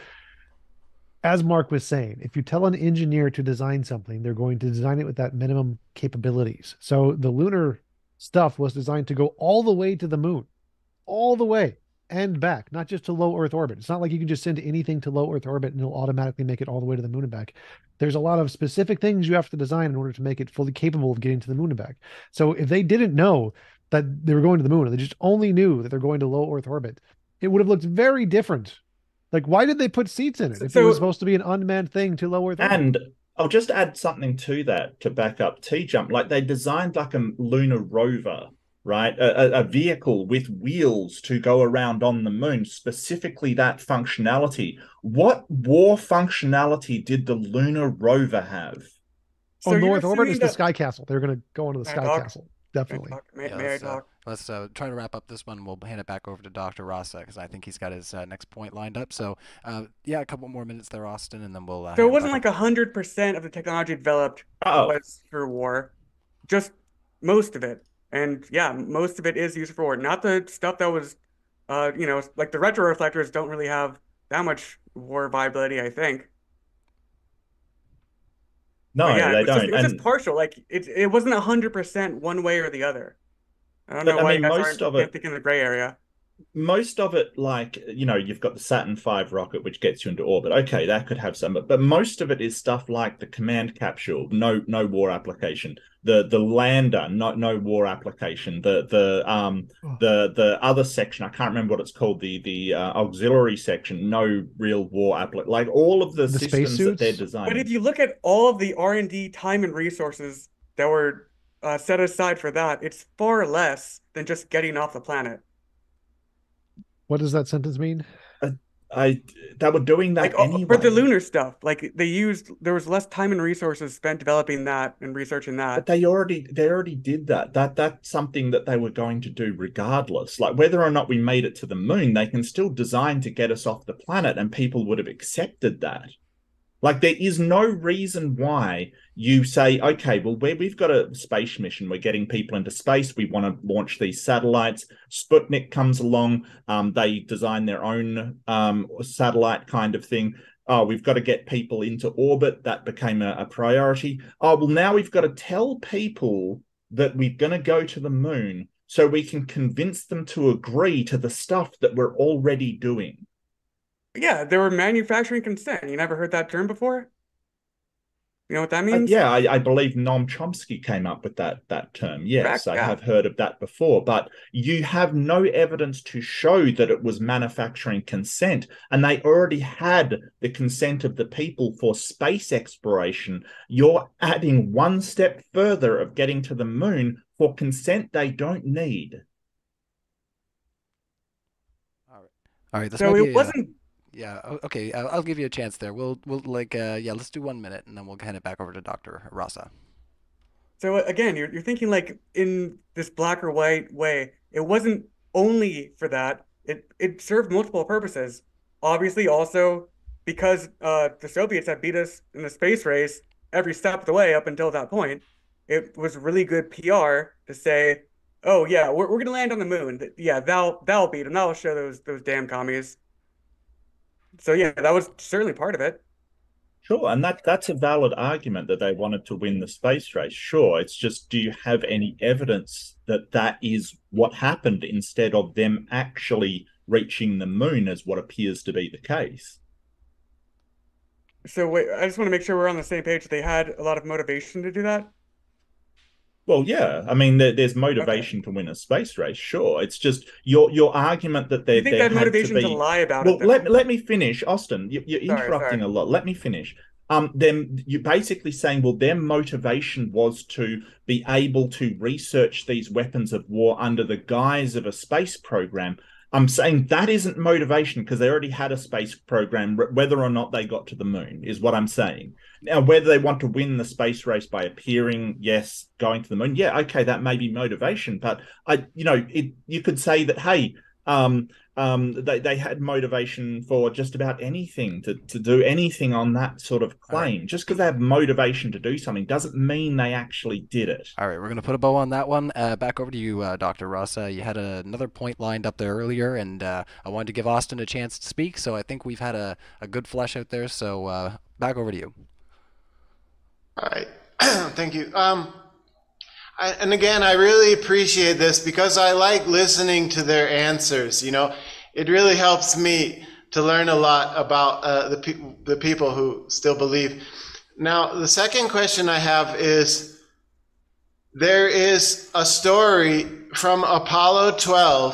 as Mark was saying, if you tell an engineer to design something, they're going to design it with that minimum capabilities. So the lunar stuff was designed to go all the way to the moon, all the way and back, not just to low Earth orbit. It's not like you can just send anything to low Earth orbit and it'll automatically make it all the way to the moon and back. There's a lot of specific things you have to design in order to make it fully capable of getting to the moon and back. So if they didn't know that they were going to the moon, or they just only knew that they're going to low Earth orbit, it would have looked very different. Like, why did they put seats in it if it was So, supposed to be an unmanned thing to low Earth orbit? And I'll just add something to that to back up T-Jump. Like they designed like a lunar rover, right? A, a, a vehicle with wheels to go around on the moon, specifically that functionality. What war functionality did the lunar rover have? so On you're North orbit, assuming it's the that Sky Castle. They're going to go onto the May I Sky talk? Castle. May I Definitely. talk? May, Yeah, may I let's, uh, talk? let's uh, try to wrap up this one. We'll hand it back over to Doctor Rasa because I think he's got his uh, next point lined up. So, uh, yeah, a couple more minutes there, Austin, and then we'll. Uh, So it hand wasn't back like a hundred percent of the technology developed Oh, was for war, just most of it. And yeah, most of it is used for war. Not the stuff that was, uh, you know, like the retroreflectors don't really have that much war viability, I think. But no, yeah, it they was just don't. it was just And partial. Like it it wasn't a hundred percent one way or the other. I don't know but I why you mean, guys most aren't of can't it think in the gray area. most of it, like, you know, you've got the Saturn five rocket, which gets you into orbit. Okay, that could have some, but, but most of it is stuff like the command capsule, no no war application. The the lander, no no war application. The the um the the other section, I can't remember what it's called, the the uh, auxiliary section, no real war application. Like all of the, The systems that they're spacesuits? But if designing. you look at all of the R and D time and resources that were uh, set aside for that, it's far less than just getting off the planet. What does that sentence mean? I, I they were doing that Like oh, anyway. for the lunar stuff, like they used there was less time and resources spent developing that and researching But that. they already they already did that. That that's something that they were going to do regardless. Like whether or not we made it to the moon, they can still design to get us off the planet, and people would have accepted that. Like there is no reason why you say, okay, well, we we've got a space mission. We're getting people into space. We want to launch these satellites. Sputnik comes along. Um, they design their own um, satellite kind of thing. Oh, we've got to get people into orbit. That became a, a priority. Oh, well, now we've got to tell people that we're going to go to the moon so we can convince them to agree to the stuff that we're already doing. Yeah, they were manufacturing consent. You never heard that term before? You know what that Uh, means? yeah, I, I believe Noam Chomsky came up with that that term. Yes, Correct, I yeah. have heard of that before, but you have no evidence to show that it was manufacturing consent, and they already had the consent of the people for space exploration. You're adding one step further of getting to the moon for consent they don't need. All right. All right. This So might be it a, wasn't yeah. o- Okay. I'll, I'll give you a chance there. We'll we'll like uh yeah. Let's do one minute and then we'll hand it back over to Doctor Rasa. so again, you're you're thinking like in this black or white way. It wasn't only for that. It it served multiple purposes. Obviously, also because uh the Soviets had beat us in the space race every step of the way up until that point, it was really good P R to say, "Oh yeah, we're we're gonna land on the moon. Th- Yeah, that'll that'll beat them. That'll show those those damn commies." So yeah, that was certainly part of it. Sure, and that that's a valid argument that they wanted to win the space race. Sure, it's just, do you have any evidence that that is what happened instead of them actually reaching the moon as what appears to be the case? So wait, I just want to make sure we're on the same page. They had a lot of motivation to do that. Well, yeah, I mean, there, there's Okay. motivation to win a space race. Sure, it's just your your argument that Do there you think they there had had to motivation to be. lie about Well, it, though? let let me finish, Austin. You, you're Sorry, interrupting sorry. a lot. Let me finish. Um, then you're basically saying, well, their motivation was to be able to research these weapons of war under the guise of a space program. I'm saying that isn't motivation because they already had a space program, whether or not they got to the moon, is what I'm saying. Now, whether they want to win the space race by appearing, yes, going to the moon, yeah, okay, that may be motivation. But I, you know, it, you could say that, hey, um, um, they they had motivation for just about anything to to do anything on that sort of All right. claim. Just because they have motivation to do something doesn't mean they actually did it. All right. We're gonna put a bow on that one. Uh, back over to you, uh, Doctor Rasa. You had another point lined up there earlier, and uh, I wanted to give Austin a chance to speak. So I think we've had a, a good flesh out there. So uh, back over to you. All right. Thank you. Um, I, and again, I really appreciate this because I like listening to their answers. You know, it really helps me to learn a lot about uh, the people, the people who still believe. Now, the second question I have is: there is a story from Apollo twelve,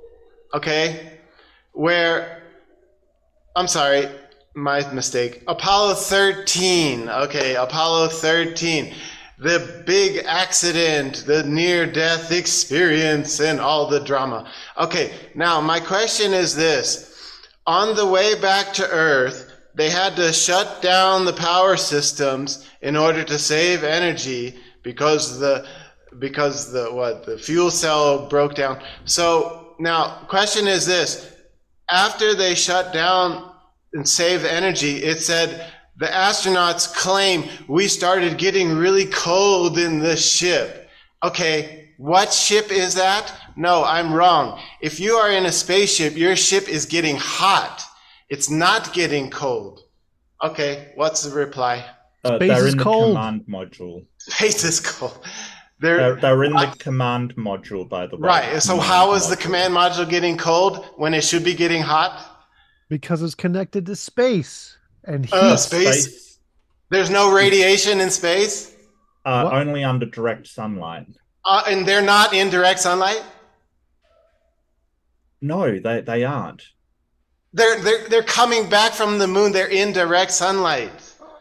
okay, where I'm sorry. My mistake. Apollo thirteen. Okay, Apollo thirteen. The big accident, the near-death experience, and all the drama. Okay, now my question is this. On the way back to Earth, they had to shut down the power systems in order to save energy because the because the what the fuel cell broke down. So now question is this. After they shut down and save energy, it said the astronauts claim we started getting really cold in the ship. Okay, what ship is that? No, I'm wrong. If you are in a spaceship, your ship is getting hot. It's not getting cold. Okay, what's the reply? Uh, Space they're is in the cold. command module. Space is cold. They're, They're, they're in the what? command module, by the way. Right, so Command how is the module. command module getting cold when it should be getting hot? Because it's connected to space and heat. Uh, space? There's no radiation in space? Uh, What? only under direct sunlight. Uh, and they're not in direct sunlight? No, they, they aren't. They're, they're, they're coming back from the moon. They're in direct sunlight.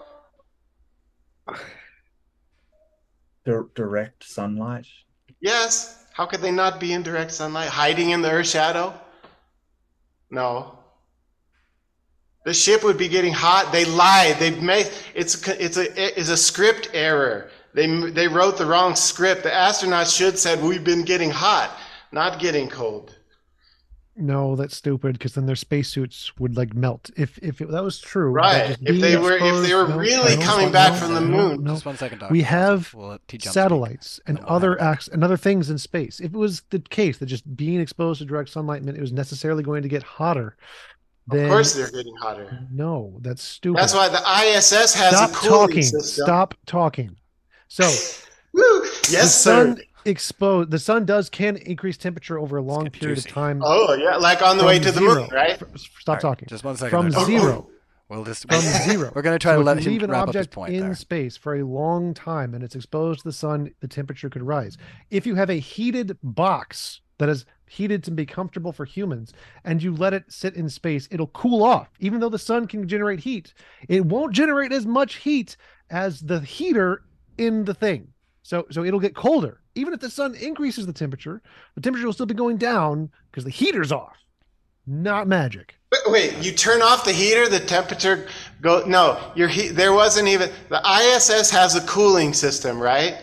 Dir- direct sunlight. Yes. How could they not be in direct sunlight? Hiding in the Earth's shadow? No. The ship would be getting hot. They lied. They made it's it's a it's a script error. They they wrote the wrong script. The astronauts should said we've been getting hot, not getting cold. No, that's stupid because then their spacesuits would like melt. If if it, that was true, right? If they were if they were no, really no, coming no, back no, from the no, moon. No, Just one second, Doctor we have we'll satellites and and we'll other have acts and other things in space. If it was the case that just being exposed to direct sunlight meant it was necessarily going to get hotter, then of course they're getting hotter. No, that's stupid. That's why the I S S has Stop a cooling talking. system. Stop talking. So, Woo! Yes, the sir. sun exposed. The sun does can increase temperature over a long get period juicy. of time. Oh yeah, like on the from way to the zero. moon, right? F- Stop right, talking. just one second From there. zero. We'll just From zero. We're going to try So to if let you him leave an wrap up his object point in there. space for a long time and it's exposed to the sun, the temperature could rise. If you have a heated box that is heated to be comfortable for humans and you let it sit in space, it'll cool off. Even though the sun can generate heat, it won't generate as much heat as the heater in the thing. So so it'll get colder. Even if the sun increases the temperature, the temperature will still be going down because the heater's off. Not magic. Wait, wait, you turn off the heater, the temperature go. No, your heat. There wasn't even the I S S has a cooling system, right?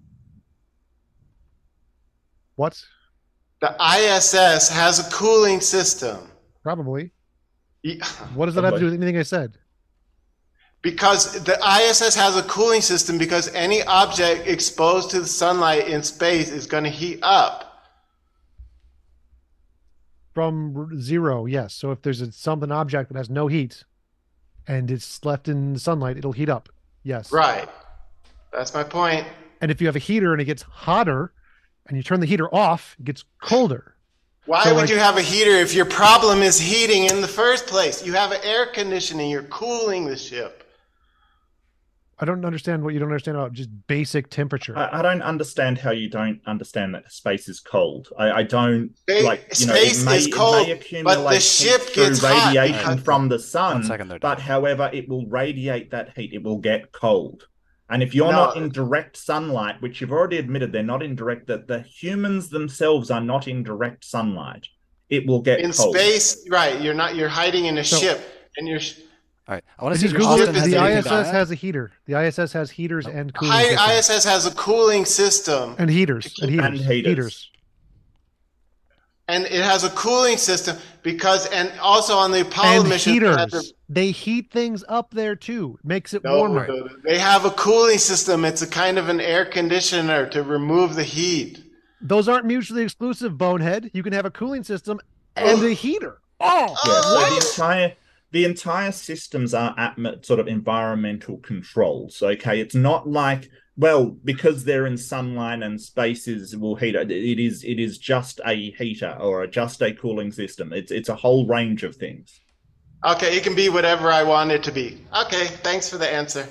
What? The I S S has a cooling system. Probably. Yeah. What does that have to do with anything I said? Because the I S S has a cooling system because any object exposed to the sunlight in space is going to heat up. From zero, yes. So if there's a, something object that has no heat and it's left in the sunlight, it'll heat up. Yes. Right. That's my point. And if you have a heater and it gets hotter and you turn the heater off, it gets colder. Why So, would like- you have a heater if your problem is heating in the first place? You have an air conditioning, you're cooling the ship. I don't understand what you don't understand about just basic temperature. I, I don't understand how you don't understand that space is cold. I, I don't Space- like you know space it may, is it cold, may but accumulate the heat ship through gets hot. radiation Uh, from the sun. one second there, but Dave. however, it will radiate that heat. It will get cold. And if you're No. not in direct sunlight, which you've already admitted they're not in direct, that the humans themselves are not in direct sunlight, it will get In cold. space, right? You're not. You're hiding in a So- ship, and you're. All right. I want I to see just if Googled Austin it. has The anything I S S to add. has a heater. The I S S has heaters and cooling Hi, systems. I S S has a cooling system, and heaters and heaters. And heaters. and it has a cooling system because, and also on the Apollo And mission, they had heaters. to- They heat things up there too. Makes it no, warmer. no, they have a cooling system. It's a kind of an air conditioner to remove the heat. Those aren't mutually exclusive, bonehead. You can have a cooling system and a heater. Oh, Yeah, so What? the entire the entire systems are atmo- sort of environmental controls. Okay, it's not like well because they're in sunlight and spaces will heat. It It is it is just a heater or just a cooling system. It's it's a whole range of things. Okay, it can be whatever I want it to be. Okay, thanks for the answer.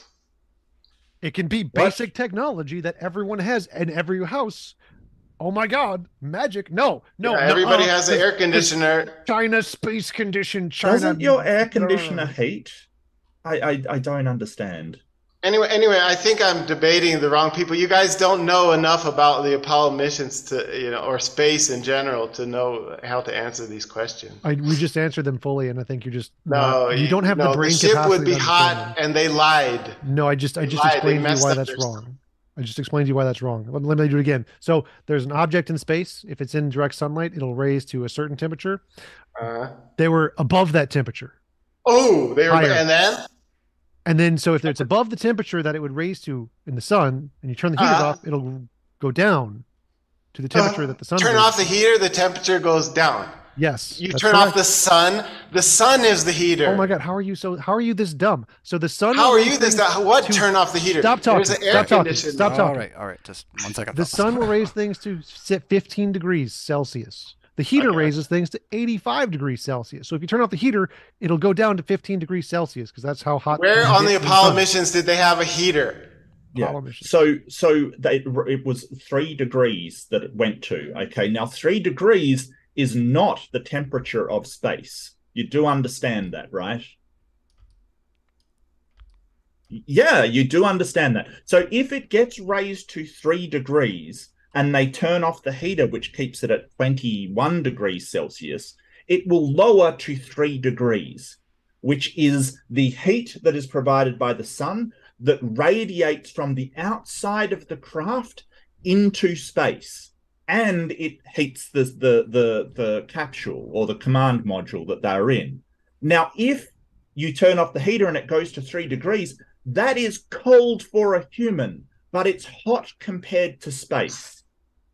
it can be basic technology that everyone has in every house. Oh my God, magic! No, no, Yeah, no, everybody uh, has an the- air the conditioner. China space condition. China. Doesn't your air No, no, no, conditioner no. heat? I, I I don't understand. Anyway, anyway, I think I'm debating the wrong people. You guys don't know enough about the Apollo missions to, you know, or space in general to know how to answer these questions. I, we just answered them fully, and I think you're just No, not- you don't have no, the brain ship capacity would be to understand hot, them. and they lied. No, I just I They just lied. They explained to you messed why up that's their wrong. I just explained to you why that's wrong. Let, let me do it again. So there's an object in space. If it's in direct sunlight, it'll raise to a certain temperature. Uh, They were above that temperature. oh, they were, Higher. and then And then, so if it's above the temperature that it would raise to in the sun, and you turn the heaters Uh-huh. off, it'll go down to the temperature that the sun. turn raises. off the heater, the temperature goes down. Yes. You that's turn off correct. the sun, the sun is the heater. Oh my God! How are you so? How are you this dumb? So the sun. How will are raise you this? things What to- turn off the heater? Stop talking. There's an air Stop talking. conditioner. Stop All talking. right, all right. Just one second. The fellas. sun will raise things to sit fifteen degrees Celsius. The heater Okay. raises things to eighty-five degrees Celsius. So if you turn off the heater, it'll go down to fifteen degrees Celsius because that's how hot. Where you on get the in Apollo sun. missions did they have a heater? Yeah. Apollo mission. So so they, it was three degrees that it went to. Okay. Now three degrees is not the temperature of space. You do understand that, right? Yeah, you do understand that. So if it gets raised to three degrees and they turn off the heater, which keeps it at twenty-one degrees Celsius, it will lower to three degrees, which is the heat that is provided by the sun that radiates from the outside of the craft into space. And it heats the, the, the, the capsule or the command module that they're in. Now, if you turn off the heater and it goes to three degrees, that is cold for a human, but it's hot compared to space.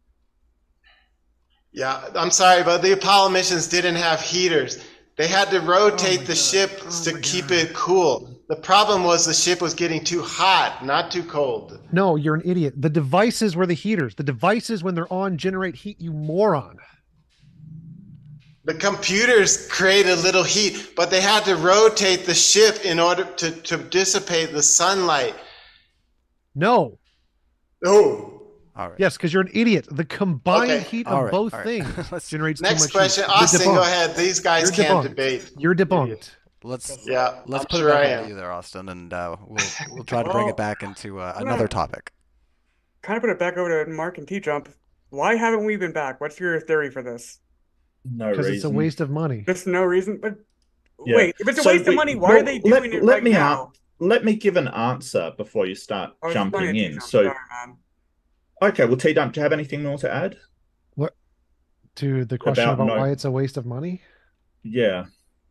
Yeah, I'm sorry, but the Apollo missions didn't have heaters. They had to rotate oh the God. ship oh to keep God. it cool. The problem was the ship was getting too hot, not too cold. No, you're an idiot. The devices were the heaters. The devices, when they're on, generate heat, you moron. The computers create a little heat, but they had to rotate the ship in order to, to dissipate the sunlight. No. No. All right. Yes, because you're an idiot. The combined Okay. heat of All right, both all right. things generates Next too much question. heat. You're Austin, debunked. go ahead. These guys You're can't debunked. debate. You're debunked. Let's Yeah, let's I'm put sure it I back am. at you there, Austin, and uh, we'll we'll try to bring Well, it back into uh, I'm another gonna- topic. Kind of put it back over to Mark and T-Jump. Why haven't we been back? What's your theory for this? No Because reason. it's a waste of money. There's no reason, but Yeah. wait, if it's a So waste we- of money, why well, are they let- doing it let right me now? out- Let me give an answer before you start I was just jumping pointing at in. T-Jump. So, Sorry, man. okay, well, T-Dump, do you have anything more to add? To the question About about, no- why it's a waste of money? Yeah.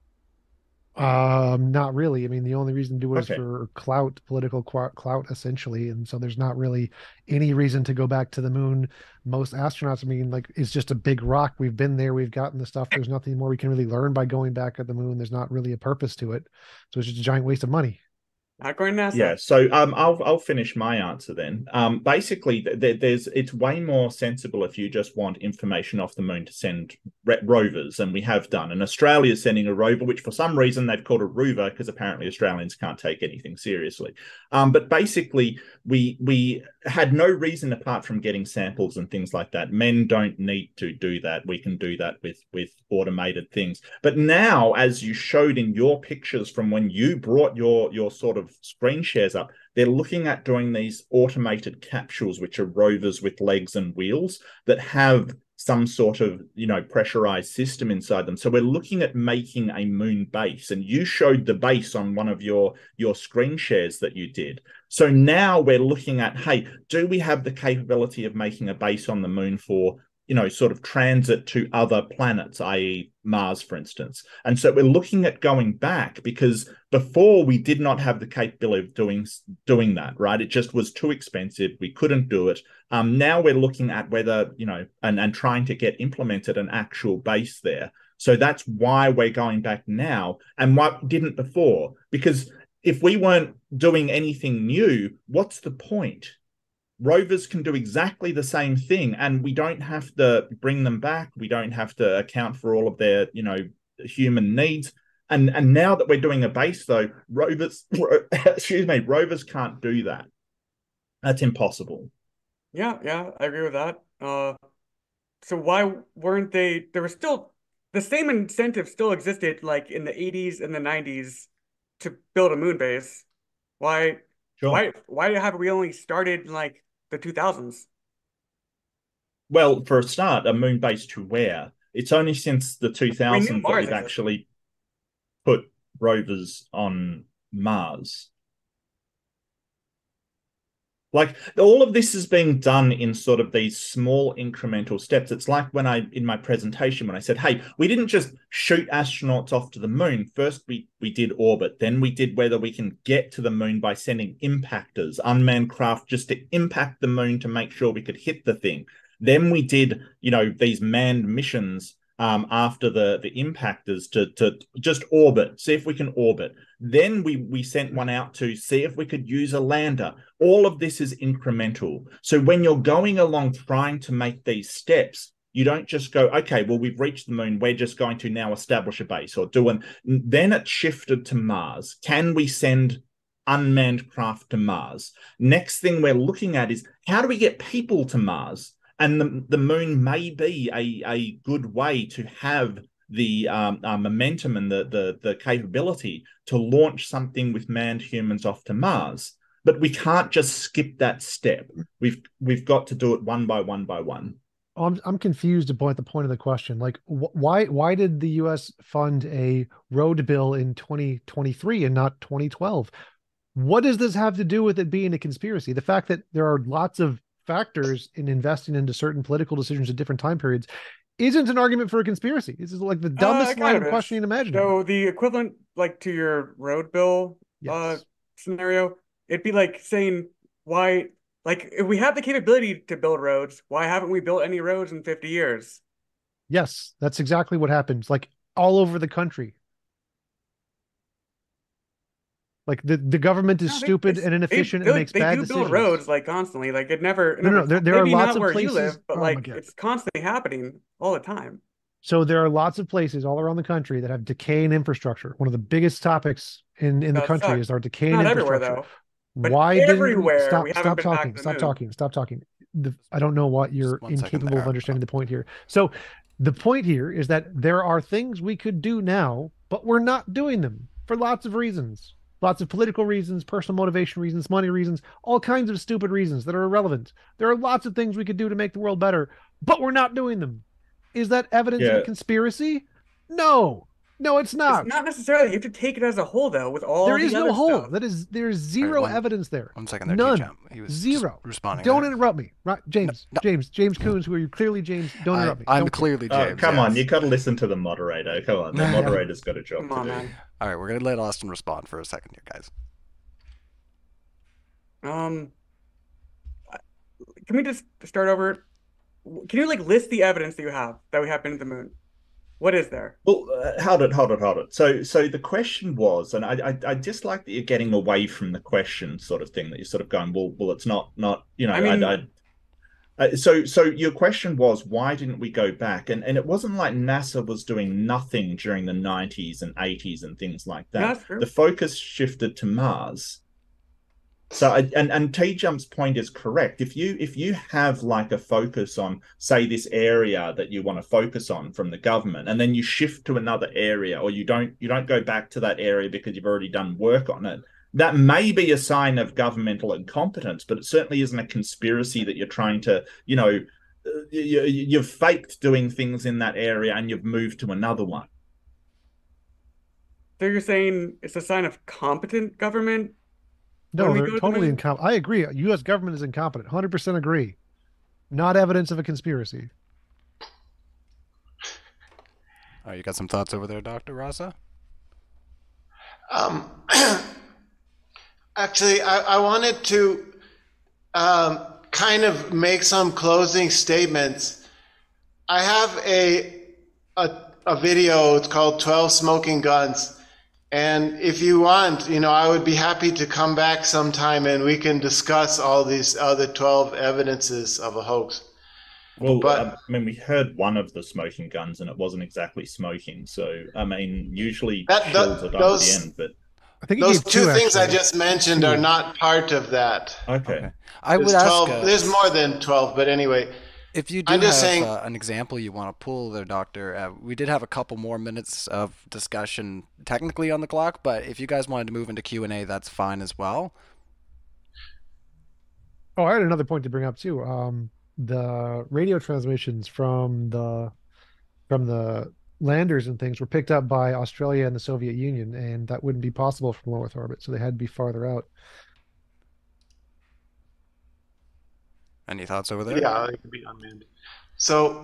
Um, not really. I mean, the only reason to do it is Okay. for clout, political qu- clout, essentially. And so there's not really any reason to go back to the moon. Most astronauts, I mean, like, it's just a big rock. We've been there. We've gotten the stuff. There's nothing more we can really learn by going back at the moon. There's not really a purpose to it. So it's just a giant waste of money. Not going to NASA. Yeah, so um, I'll I'll finish my answer then. Um, basically, th- th- there's it's way more sensible if you just want information off the moon to send re- rovers, and we have done. And Australia is sending a rover, which for some reason they've called a rover because apparently Australians can't take anything seriously. Um, but basically, we we had no reason apart from getting samples and things like that. Men don't need to do that. We can do that with with automated things. But now, as you showed in your pictures from when you brought your your sort of screen shares up, they're looking at doing these automated capsules, which are rovers with legs and wheels that have some sort of, you know, pressurized system inside them. So we're looking at making a moon base, and you showed the base on one of your your screen shares that you did. So now we're looking at, hey, do we have the capability of making a base on the moon for, you know, sort of transit to other planets, that is. Mars, for instance? And so we're looking at going back, because before we did not have the capability of doing doing that, right? It just was too expensive. We couldn't do it. Um, now we're looking at whether, you know, and, and trying to get implemented an actual base there. So that's why we're going back now, and why we didn't before. Because if we weren't doing anything new, what's the point? Rovers can do exactly the same thing, and we don't have to bring them back. We don't have to account for all of their, you know, human needs. And and now that we're doing a base, though, rovers, excuse me, rovers can't do that. That's impossible. Yeah, yeah, I agree with that. Uh, so why weren't they? There was still the same incentive still existed, like in the eighties and the nineties, to build a moon base. Why? Sure. Why? Why have we only started in like the two thousands? Well, for a start, a moon base to where? It's only since the two thousands that Mars we've existed. actually put rovers on Mars. Like, all of this is being done in sort of these small incremental steps. It's like when I, in my presentation, when I said, hey, we didn't just shoot astronauts off to the moon. First, we, we did orbit. Then we did whether we can get to the moon by sending impactors, unmanned craft, just to impact the moon to make sure we could hit the thing. Then we did, you know, these manned missions um, after the, the impactors to, to just orbit, see if we can orbit. Then we, we sent one out to see if we could use a lander. All of this is incremental. So when you're going along trying to make these steps, you don't just go, okay, well, we've reached the moon. We're just going to now establish a base or do an... Then it shifted to Mars. Can we send unmanned craft to Mars? Next thing we're looking at is, how do we get people to Mars? And the, the moon may be a, a good way to have the um, uh, momentum and the, the, the capability to launch something with manned humans off to Mars. But we can't just skip that step. We've we've got to do it one by one by one. Oh, I'm I'm confused about the point of the question. Like, wh- why why did the U S fund a road bill in twenty twenty-three and not twenty twelve? What does this have to do with it being a conspiracy? The fact that there are lots of factors in investing into certain political decisions at different time periods isn't an argument for a conspiracy. This is like the Uh, dumbest it line kind of of is. questioning imaginable. So the equivalent, like to your road bill uh Yes. scenario, it'd be like saying why, like if we have the capability to build roads, why haven't we built any roads in fifty years? Yes, that's exactly what happens. Like all over the country. Like the, the government is No, they, stupid they, and they inefficient and build, makes they bad do build decisions. roads like constantly. Like it never, it No, no, never, no. There, there are maybe lots not of where you places. live, but Oh my like God. it's constantly happening all the time. So there are lots of places all around the country that have decaying infrastructure. One of the biggest topics in, in the That country sucks. is our decaying Not everywhere infrastructure. though, but Why didn't we everywhere we stop haven't stop been back talking? to the Stop moon. talking. Stop talking. The, I don't know what you're Just one second incapable of there. understanding the point here. So the point here is that there are things we could do now, but we're not doing them for lots of reasons. Lots of political reasons, personal motivation reasons, money reasons, all kinds of stupid reasons that are irrelevant. There are lots of things we could do to make the world better, but we're not doing them. Is that evidence of Yeah. a conspiracy? No. No, it's not. It's not necessarily. You have to take it as a whole though, with all There the is no other whole. stuff. That is there's zero one- evidence there. One second there, None. T-Champ. He was just Zero. responding. Don't there. interrupt me. Right, James. No, no. James. James Coons, who are you clearly James. Don't I, interrupt me. I'm Don't- clearly Oh, James. come on, yes. you got to listen to the moderator. Come on, the Yeah. moderator's got a job Come to on, do. man. All right, we're gonna let Austin respond for a second here, guys. Um, can we just start over? Can you like list the evidence that you have that we have been to the moon? What is there? Well, uh, hold it, hold it, hold it. So, so the question was, and I, I, I just like that you're getting away from the question sort of thing. That you're sort of going, well, well, it's not, not, you know, I mean- I, I, uh, so, so your question was, why didn't we go back? And and it wasn't like NASA was doing nothing during the nineties and eighties and things like that. Yeah, that's true. The focus shifted to Mars. So, I- and and T Jump's point is correct. If you if you have like a focus on, say, this area that you want to focus on from the government, and then you shift to another area, or you don't you don't go back to that area because you've already done work on it, that may be a sign of governmental incompetence, but it certainly isn't a conspiracy that you're trying to, you know, uh, you, you've faked doing things in that area and you've moved to another one. So you're saying it's a sign of competent government? No, when we they're go to the totally moon? incompetent. I agree. U S government is incompetent. one hundred percent agree. Not evidence of a conspiracy. All right, you got some thoughts over there, Doctor Rasa? Um, actually, I, I wanted to um, kind of make some closing statements. I have a, a a video. It's called twelve Smoking Guns. And if you want, you know, I would be happy to come back sometime and we can discuss all these other twelve evidences of a hoax. Well, But- um, I mean, we heard one of the smoking guns, and it wasn't exactly smoking. So, I mean, usually That- kills tho- it on those- the end. But I think he Those gave two, two, things I actually. just mentioned are not part of that. okay, Okay. I There's would ask twelve. uh, There's more than twelve, but anyway. if you do I'm have just saying- uh, an example you want to pull there, Doctor. Uh, we did have a couple more minutes of discussion technically on the clock, but if you guys wanted to move into Q and A, that's fine as well. Oh, I had another point to bring up too. Um, the radio transmissions from the from the landers and things were picked up by Australia and the Soviet Union, and that wouldn't be possible from low Earth orbit, so they had to be farther out. Any thoughts over there? Yeah, it could be unmanned. So,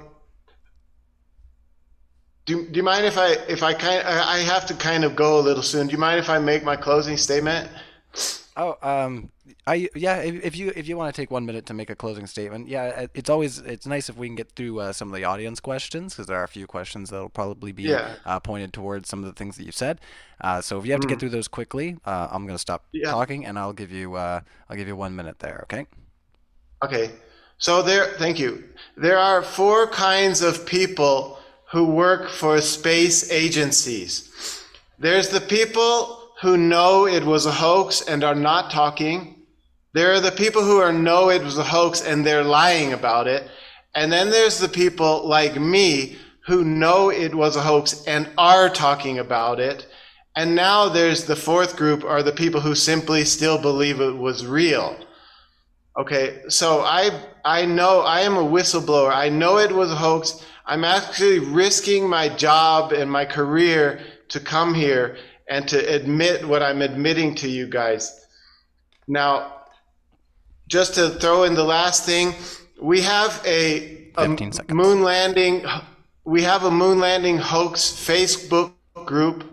do do you mind if I if I kind I have to kind of go a little soon. Do you mind if I make my closing statement? Oh, um, I yeah. If, if you if you want to take one minute to make a closing statement, yeah, it- it's always it's nice if we can get through uh, some of the audience questions because there are a few questions that'll probably be Yeah. uh, pointed towards some of the things that you said. Uh, so if you have to get through those quickly, uh, I'm gonna stop Yeah. talking and I'll give you uh, I'll give you one minute there. Okay. Okay. So there, thank you. There are four kinds of people who work for space agencies. There's the people who know it was a hoax and are not talking. There are the people who are know it was a hoax and they're lying about it. And then there's the people like me who know it was a hoax and are talking about it. And now there's the fourth group are the people who simply still believe it was real. Okay, so I I know I am a whistleblower. I know it was a hoax. I'm actually risking my job and my career to come here and to admit what I'm admitting to you guys. Now, just to throw in the last thing, we have a, a moon landing. We have a moon landing hoax Facebook group,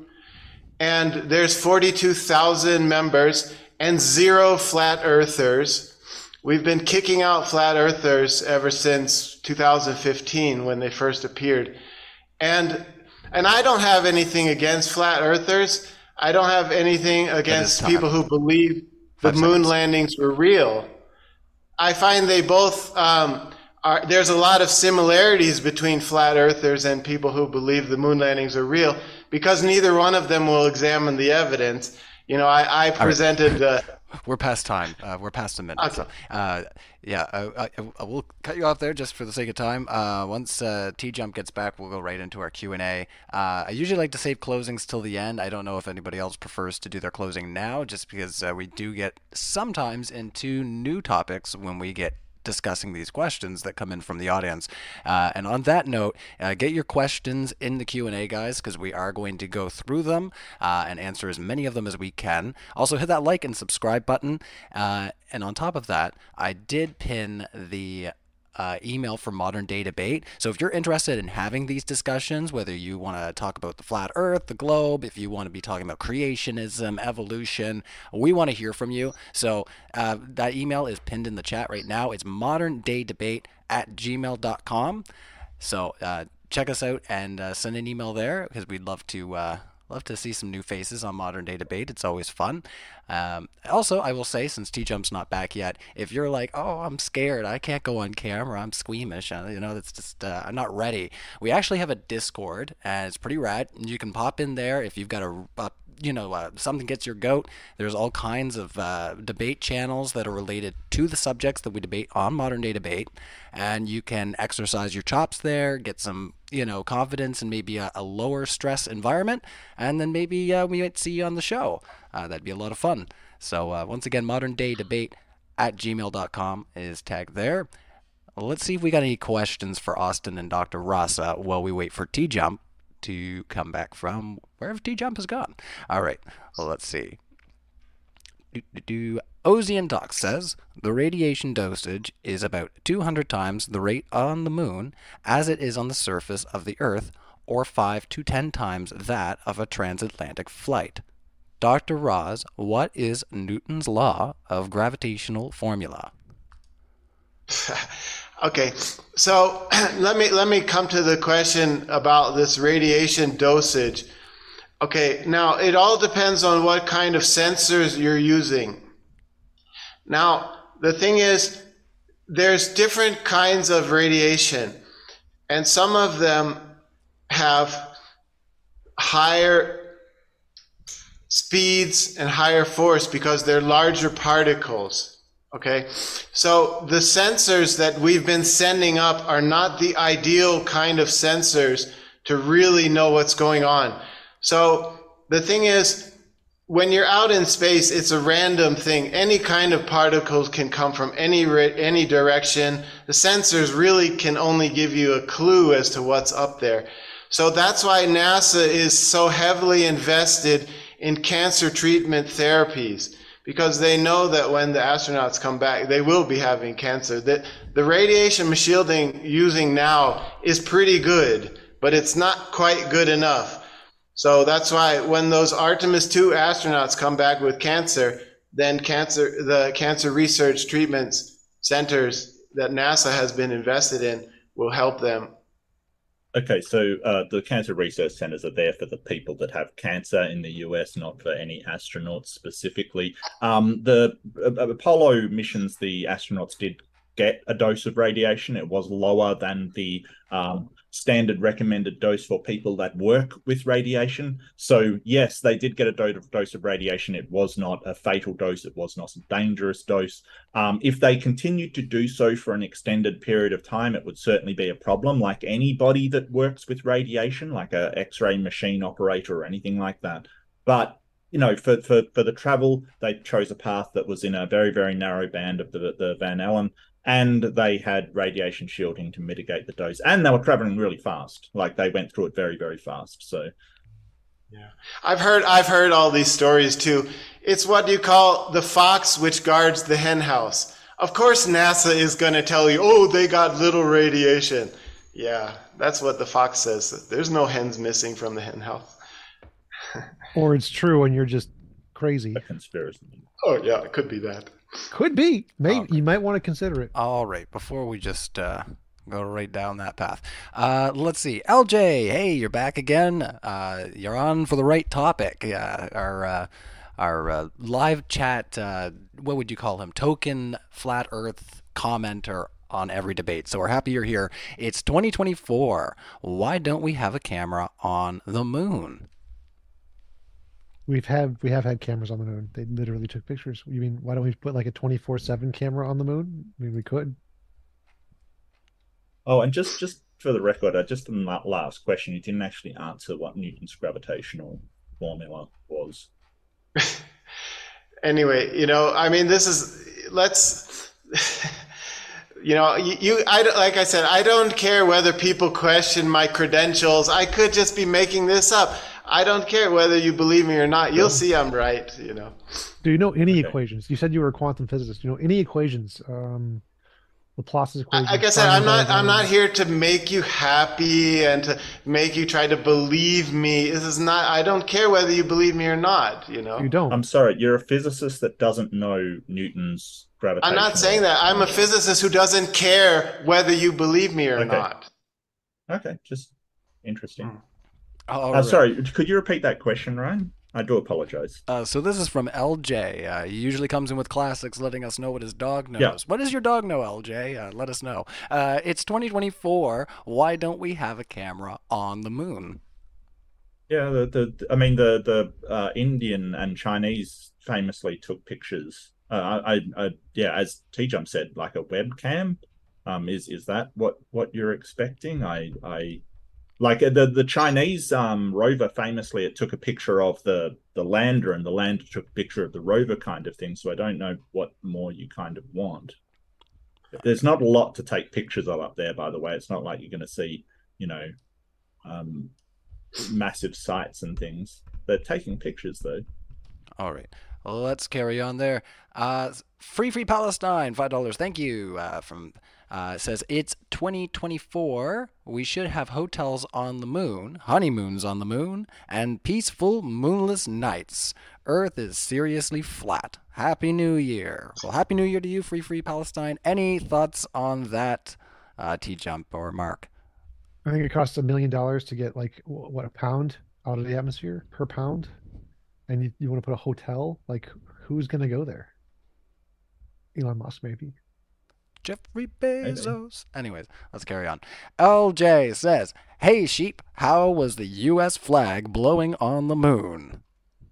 and there's forty-two thousand members and zero flat earthers. We've been kicking out flat earthers ever since two thousand fifteen when they first appeared. And and I don't have anything against flat earthers. I don't have anything against people who believe the moon landings were real. I find they both, um, are, there's a lot of similarities between flat earthers and people who believe the moon landings are real, because neither one of them will examine the evidence. You know, I, I presented... Uh, We're past time. Uh, we're past a minute. Okay. So, uh, yeah, I, I, I will cut you off there just for the sake of time. Uh, once uh, T-Jump gets back, we'll go right into our Q and A. Uh, I usually like to save closings till the end. I don't know if anybody else prefers to do their closing now, just because uh, we do get sometimes into new topics when we get discussing these questions that come in from the audience. Uh, and on that note, uh, get your questions in the Q and A, guys, because we are going to go through them uh, and answer as many of them as we can. Also, hit that like and subscribe button. Uh, and on top of that, I did pin the Uh, email for Modern Day Debate. So if you're interested in having these discussions, whether you want to talk about the flat earth, the globe, if you want to be talking about creationism, evolution, we want to hear from you. So uh, that email is pinned in the chat right now. It's modern day debate at gmail dot com. So uh, check us out and uh, send an email there, because we'd love to uh, love to see some new faces on Modern Day Debate. It's always fun. Um, also, I will say, since T-Jump's not back yet, if you're like, oh, I'm scared, I can't go on camera, I'm squeamish, you know, that's just, uh, I'm not ready. We actually have a Discord, and it's pretty rad. You can pop in there if you've got a, a you know, uh, something gets your goat. There's all kinds of uh, debate channels that are related to the subjects that we debate on Modern Day Debate, and you can exercise your chops there, get some, you know, confidence and maybe a, a lower stress environment, and then maybe uh, we might see you on the show. Uh, that'd be a lot of fun. So uh, once again, modern day debate at gmail dot com is tagged there. Let's see if we got any questions for Austin and Doctor Rasa while we wait for T-Jump to come back from wherever T-Jump has gone. All right, well, let's see. Do, do, do. Ozian Doc says the radiation dosage is about two hundred times the rate on the moon as it is on the surface of the Earth, or five to ten times that of a transatlantic flight. Doctor Roz, what is Newton's law of gravitational formula? Okay, so let me let me come to the question about this radiation dosage. Okay, now it all depends on what kind of sensors you're using. Now, the thing is, there's different kinds of radiation, and some of them have higher speeds and higher force because they're larger particles. Okay, so the sensors that we've been sending up are not the ideal kind of sensors to really know what's going on. So the thing is, when you're out in space, it's a random thing. Any kind of particles can come from any any direction. The sensors really can only give you a clue as to what's up there. So that's why NASA is so heavily invested in cancer treatment therapies, because they know that when the astronauts come back, they will be having cancer. The, the radiation shielding using now is pretty good, but it's not quite good enough. So that's why when those Artemis two astronauts come back with cancer, then cancer, the cancer research treatments centers that NASA has been invested in will help them. Okay, so uh, the cancer research centers are there for the people that have cancer in the U S, not for any astronauts specifically. Um, the uh, Apollo missions, the astronauts did get a dose of radiation. It was lower than the um, standard recommended dose for people that work with radiation. So yes, they did get a do- dose of radiation. It was not a fatal dose. It was not a dangerous dose. Um, if they continued to do so for an extended period of time, it would certainly be a problem, like anybody that works with radiation, like a X-ray machine operator or anything like that. But you know, for, for, for the travel, they chose a path that was in a very, very narrow band of the, the Van Allen, and they had radiation shielding to mitigate the dose. And they were traveling really fast. Like, they went through it very, very fast. So, yeah. I've heard, I've heard all these stories too. It's what you call the fox which guards the hen house. Of course, NASA is going to tell you, oh, they got little radiation. Yeah, that's what the fox says. There's no hens missing from the hen house. Or it's true and you're just crazy. a conspiracy. Oh, yeah, it could be that. Could be. Maybe Okay. you might want to consider it. All right, before we just uh, go right down that path, uh, let's see. L J, hey, you're back again. Uh, you're on for the right topic. Uh, our uh, our uh, live chat, uh, what would you call him? Token flat Earth commenter on every debate. So we're happy you're here. It's twenty twenty-four. Why don't we have a camera on the moon? We've had we have had cameras on the moon. They literally took pictures. You mean why don't we put like a twenty-four seven camera on the moon? I mean, we could. Oh, and just just for the record, uh, just in that last question, you didn't actually answer what Newton's gravitational formula was. Anyway, you know, I mean, this is, let's, you know, you, you I, like I said, I don't care whether people question my credentials. I could just be making this up. I don't care whether you believe me or not. You'll see I'm right, you know. Do you know any Okay. equations? You said you were a quantum physicist. Do you know any equations? Um, Laplace's equation. Like I said, I'm not, I'm not here to make you happy and to make you try to believe me. This is not, I don't care whether you believe me or not, you know. You don't. I'm sorry, you're a physicist that doesn't know Newton's gravitational. I'm not saying that. I'm a physicist who doesn't care whether you believe me or Okay. not. Okay, just interesting. All Uh, right. Sorry, could you repeat that question, Ryan? I do apologize. Uh, so this is from L J. Uh, he usually comes in with classics, letting us know what his dog knows. Yeah. What does your dog know, L J? Uh, let us know. Uh, it's twenty twenty-four. Why don't we have a camera on the moon? Yeah, the, the I mean the the uh, Indian and Chinese famously took pictures. Uh, I, I, I yeah, as T Jump said, like a webcam. Um, is is that what what you're expecting? I I like the the Chinese um rover famously it took a picture of the the lander and the lander took a picture of the rover kind of thing. So I don't know what more you kind of want. There's not a lot to take pictures of up there, by the way. It's not like you're going to see, you know, um, massive sites and things. They're taking pictures though. All right. Let's carry on there. Uh, Free Free Palestine, five dollars. Thank you. Uh, from uh, says it's twenty twenty-four. We should have hotels on the moon, honeymoons on the moon, and peaceful moonless nights. Earth is seriously flat. Happy New Year. Well, Happy New Year to you, Free Free Palestine. Any thoughts on that, uh, T-Jump or Mark? I think it costs a million dollars to get like wh- what a pound out of the atmosphere per pound, and you, you want to put a hotel? Like, who's gonna go there? Elon Musk, maybe. Jeffrey Bezos. Anyways, let's carry on. L J says, "Hey sheep, how was the U S flag blowing on the moon?"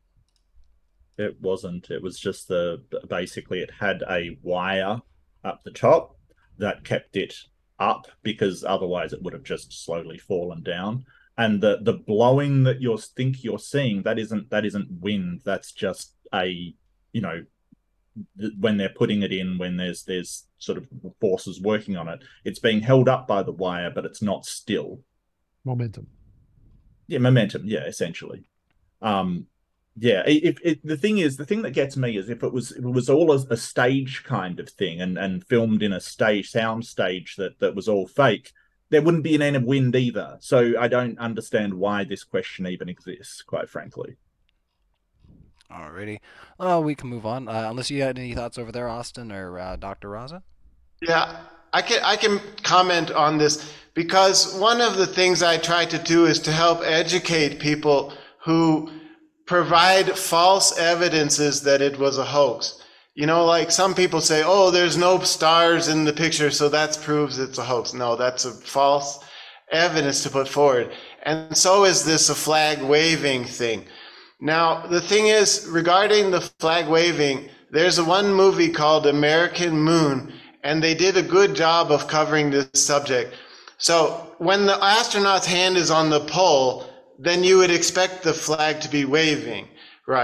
It wasn't. It was just the basically it had a wire up the top that kept it up because otherwise it would have just slowly fallen down. And the the blowing that you think you're seeing, that isn't that isn't wind. That's just a, you know, when they're putting it in, when there's there's sort of forces working on it, it's being held up by the wire, but it's not still. Momentum. Yeah, momentum. Yeah, essentially. Um, yeah. If it, it, the thing is, the thing that gets me is if it was if it was all a, a stage kind of thing and and filmed in a stage sound stage that that was all fake, there wouldn't be an end of wind either. So I don't understand why this question even exists, quite frankly. Alrighty. Well, we can move on. Uh, unless you had any thoughts over there, Austin or uh, Doctor Raza? Yeah, I can I can comment on this because one of the things I try to do is to help educate people who provide false evidences that it was a hoax. You know, like some people say, oh, there's no stars in the picture, so that proves it's a hoax. No, that's a false evidence to put forward. And so is this a flag waving thing. Now, the thing is, regarding the flag waving, there's a one movie called American Moon, and they did a good job of covering this subject. So when the astronaut's hand is on the pole, then you would expect the flag to be waving, right?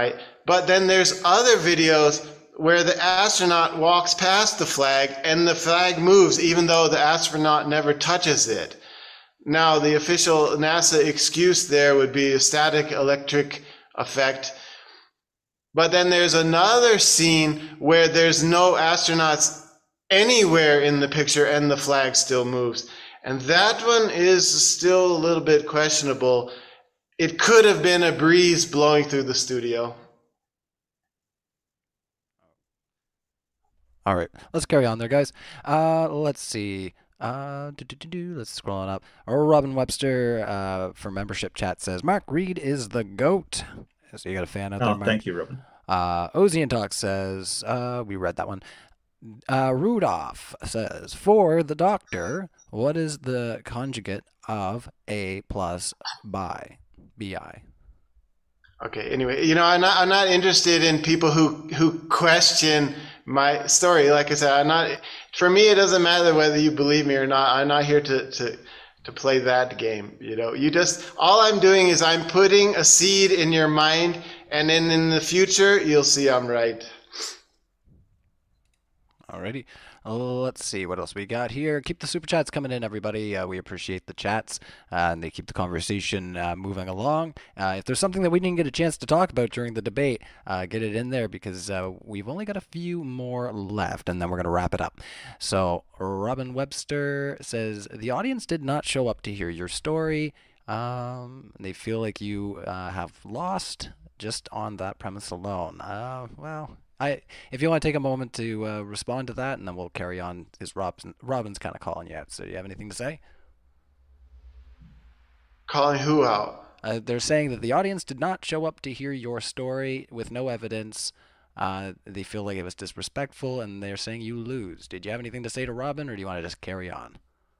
But then there's other videos where the astronaut walks past the flag and the flag moves even though the astronaut never touches it. Now, the official NASA excuse there would be a static electric effect. But then there's another scene where there's no astronauts anywhere in the picture and the flag still moves. And that one is still a little bit questionable. It could have been a breeze blowing through the studio. All right, let's carry on there, guys. Uh, let's see. Uh, do, do, do, do. Let's scroll on up. Robin Webster uh, for membership chat says, Mark Reed is the GOAT. So you got a fan out oh, there, Mark? Thank you, Robin. Uh, Ozian Talk says, uh, we read that one. Uh, Rudolph says, for the doctor, what is the conjugate of A plus bi? Bi. Okay, anyway, you know, I'm not, I'm not interested in people who, who question my story. Like I said, I'm not, for me, it doesn't matter whether you believe me or not. I'm not here to, to, to play that game. You know, you just, all I'm doing is I'm putting a seed in your mind, and then in the future, you'll see I'm right. Alrighty. Let's see what else we got here. Keep the super chats coming in, everybody. Uh, we appreciate the chats, uh, and they keep the conversation uh, moving along. Uh, if there's something that we didn't get a chance to talk about during the debate, uh, get it in there, because uh, we've only got a few more left, and then we're going to wrap it up. So Robin Webster says, the audience did not show up to hear your story. Um, they feel like you uh, have lost just on that premise alone. Uh, well... I, if you want to take a moment to uh, respond to that, and then we'll carry on, because Robin, Robin's kind of calling you out. So do you have anything to say? Calling who out? Uh, they're saying that the audience did not show up to hear your story with no evidence. Uh, they feel like it was disrespectful, and they're saying you lose. Did you have anything to say to Robin, or do you want to just carry on?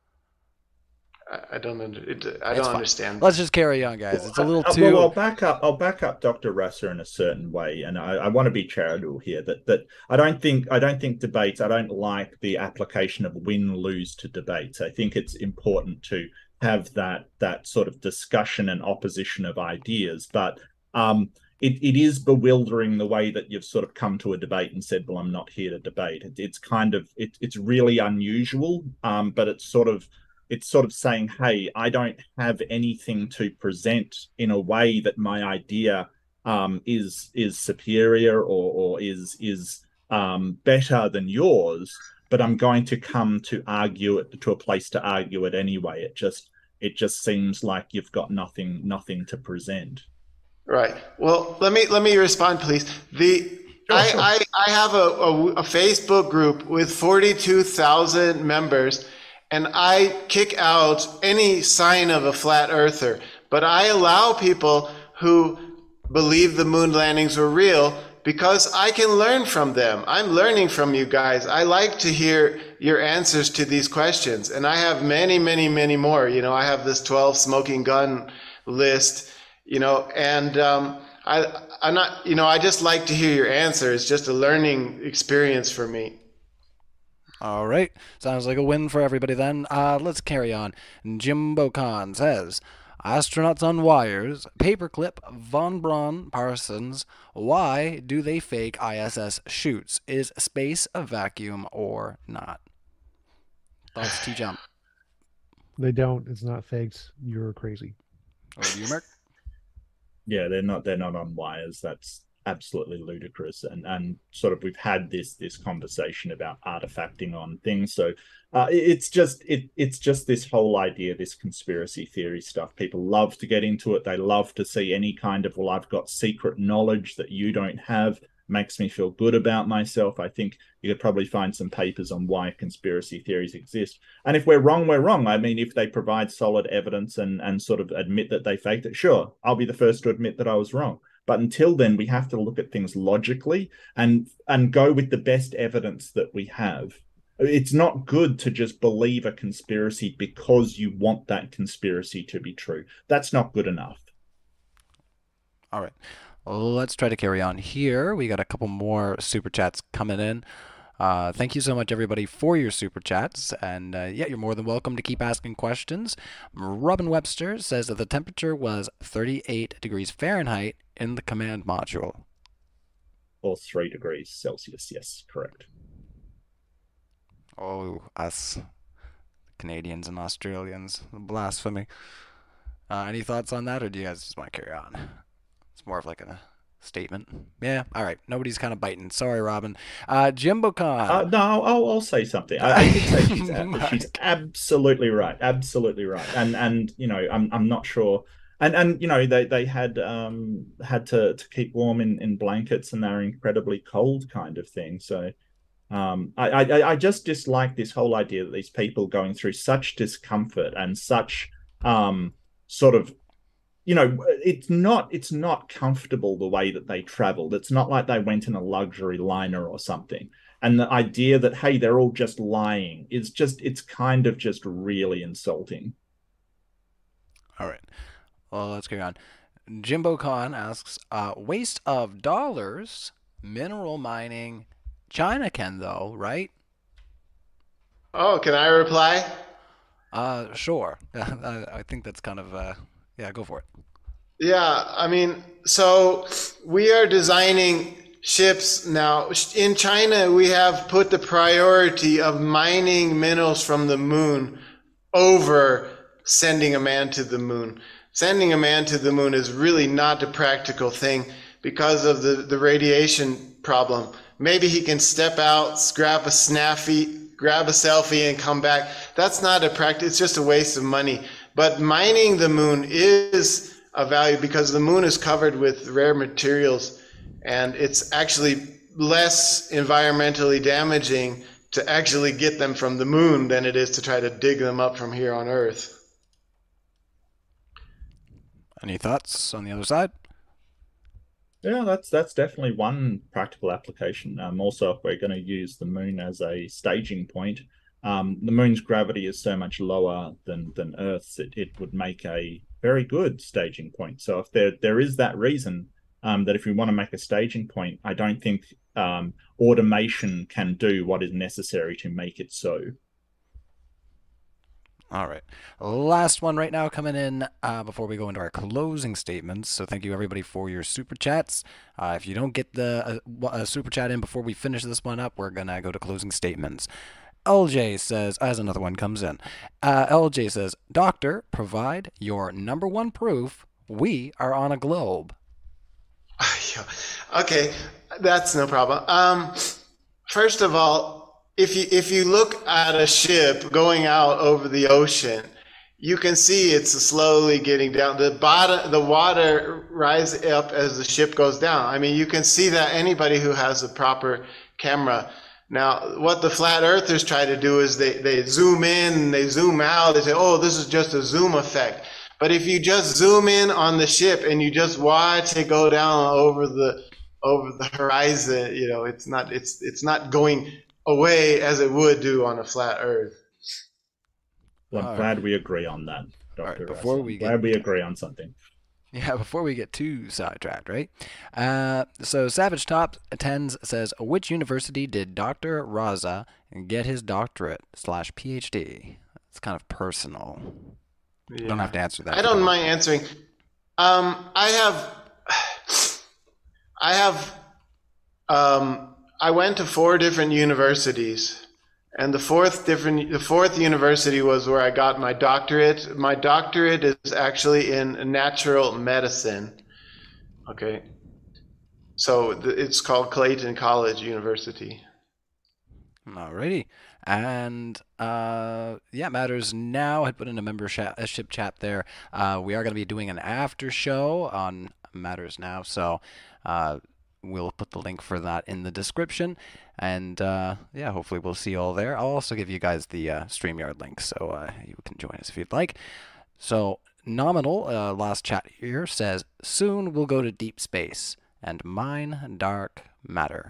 I don't under, it, I don't understand. Let's just carry on, guys. It's a little I, too. Well, I'll back up. I'll back up Doctor Rassa in a certain way, and I, I want to be charitable here. That that I don't think I don't think debates. I don't like the application of win lose to debates. I think it's important to have that that sort of discussion and opposition of ideas, but um, it, it is bewildering the way that you've sort of come to a debate and said, "Well, I'm not here to debate." It, it's kind of it, it's really unusual, um, but it's sort of. It's sort of saying, hey, I don't have anything to present in a way that my idea um, is is superior or, or is is um, better than yours, but I'm going to come to argue it to a place to argue it anyway. It just it just seems like you've got nothing nothing to present. Right. Well, let me let me respond, please. The Sure, I, sure. I I have a, a, a Facebook group with forty-two thousand members. And I kick out any sign of a flat earther, but I allow people who believe the moon landings were real because I can learn from them. I'm learning from you guys. I like to hear your answers to these questions, and I have many, many, many more. You know, I have this twelve smoking gun list, you know, and um, I, I'm not, you know, I just like to hear your answers. It's just a learning experience for me. All right. Sounds like a win for everybody then. Uh, let's carry on. Jimbo Khan says, astronauts on wires, paperclip, von Braun, Parsons, why do they fake I S S shoots? Is space a vacuum or not? Thoughts, T-Jump? They don't. It's not fakes. You're crazy. Over to you, Mark. Yeah, they're not they're not on wires. That's absolutely ludicrous, and and sort of we've had this this conversation about artifacting on things, so uh, it's just it it's just this whole idea, this conspiracy theory stuff. People love to get into it. They love to see any kind of, well, I've got secret knowledge that you don't have. Makes me feel good about myself. I think you could probably find some papers on why conspiracy theories exist, and if we're wrong, we're wrong. I mean, if they provide solid evidence and and sort of admit that they faked it, sure, I'll be the first to admit that I was wrong. But until then, we have to look at things logically and and go with the best evidence that we have. It's not good to just believe a conspiracy because you want that conspiracy to be true. That's not good enough. All right. Let's try to carry on here. We got a couple more super chats coming in. Uh, thank you so much, everybody, for your super chats. And uh, yeah, you're more than welcome to keep asking questions. Robin Webster says that the temperature was thirty-eight degrees Fahrenheit in the command module. or three degrees Celsius. Yes, correct. Oh, us Canadians and Australians, blasphemy. Uh, any thoughts on that, or do you guys just want to carry on? It's more of like a statement. Yeah, all right. Nobody's kind of biting. Sorry, Robin. Uh, Jimbo Khan. Uh, no, I'll, I'll say something. I, I think say she's, a- she's absolutely right. Absolutely right. And and you know, I'm I'm not sure. And and you know, they they had um had to to keep warm in in blankets, and they're incredibly cold, kind of thing. So. Um, I, I I just dislike this whole idea that these people going through such discomfort and such um sort of, you know, it's not it's not comfortable the way that they traveled. It's not like they went in a luxury liner or something. And the idea that, hey, they're all just lying is just, it's kind of just really insulting. All right. Well, let's carry on. Jimbo Khan asks, uh, waste of dollars, mineral mining. China can, though, right? Oh, can I reply? Uh, sure. I, I think that's kind of, uh, yeah, go for it. Yeah, I mean, so we are designing ships now. In China, we have put the priority of mining minerals from the moon over sending a man to the moon. Sending a man to the moon is really not a practical thing because of the, the radiation problem. Maybe he can step out, grab a snaffy, grab a selfie, and come back. That's not a practice. It's just a waste of money. But mining the moon is a value because the moon is covered with rare materials, and it's actually less environmentally damaging to actually get them from the moon than it is to try to dig them up from here on Earth. Any thoughts on the other side? Yeah, that's that's definitely one practical application. Um, also, if we're going to use the moon as a staging point, um, the moon's gravity is so much lower than than Earth's, it, it would make a very good staging point. So if there there is that reason um, that if we want to make a staging point, I don't think um, automation can do what is necessary to make it so. All right. Last one right now coming in uh, before we go into our closing statements. So thank you, everybody, for your super chats. Uh, if you don't get the uh, uh, super chat in before we finish this one up, we're going to go to closing statements. L J says, as another one comes in, uh, L J says, Doctor, provide your number one proof we are on a globe. Okay, that's no problem. Um, first of all, If you if you look at a ship going out over the ocean, you can see it's slowly getting down. The bottom, the water rises up as the ship goes down. I mean, you can see that anybody who has a proper camera. Now, what the flat earthers try to do is they, they zoom in, they zoom out, they say, oh, this is just a zoom effect. But if you just zoom in on the ship and you just watch it go down over the over the horizon, you know, it's not it's it's not going away as it would do on a flat Earth. Well, I'm All glad right. we agree on that, Doctor All right, before Russell. we get- glad we agree on something. Yeah, before we get too sidetracked, right? Uh, so Savage Top Tens says, which university did Doctor Raza get his doctorate slash PhD? It's kind of personal. You Yeah. don't have to answer that. I don't mind answering. Um, I have, I have, um, I went to four different universities, and the fourth different, the fourth university was where I got my doctorate. My doctorate is actually in natural medicine. Okay, so th- it's called Clayton College University. Alrighty. And uh, yeah, Matters Now had put in a membership chat there. Uh, we are going to be doing an after show on Matters Now, so uh, we'll put the link for that in the description. And uh, yeah, hopefully we'll see you all there. I'll also give you guys the uh, StreamYard link, so uh, you can join us if you'd like. So Nominal, uh, last chat here, says, soon we'll go to deep space and mine dark matter.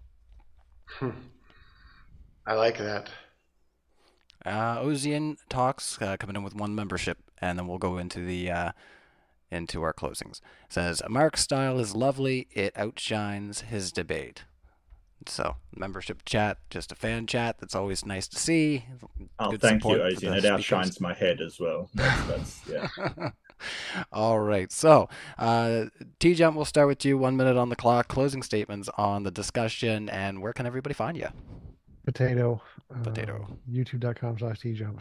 I like that. Uh, Ozian talks uh, coming in with one membership, and then we'll go into the uh, into our closings. Says Mark's style is lovely; it outshines his debate. So membership chat, just a fan chat. That's always nice to see. Oh, Good thank you, support for Ozian. the It speakers. outshines my head as well. That's, that's yeah. All right. So, uh, T-Jump, we'll start with you. One minute on the clock. Closing statements on the discussion, and where can everybody find you? Potato. Potato. Uh, YouTube.com slash T-Jump.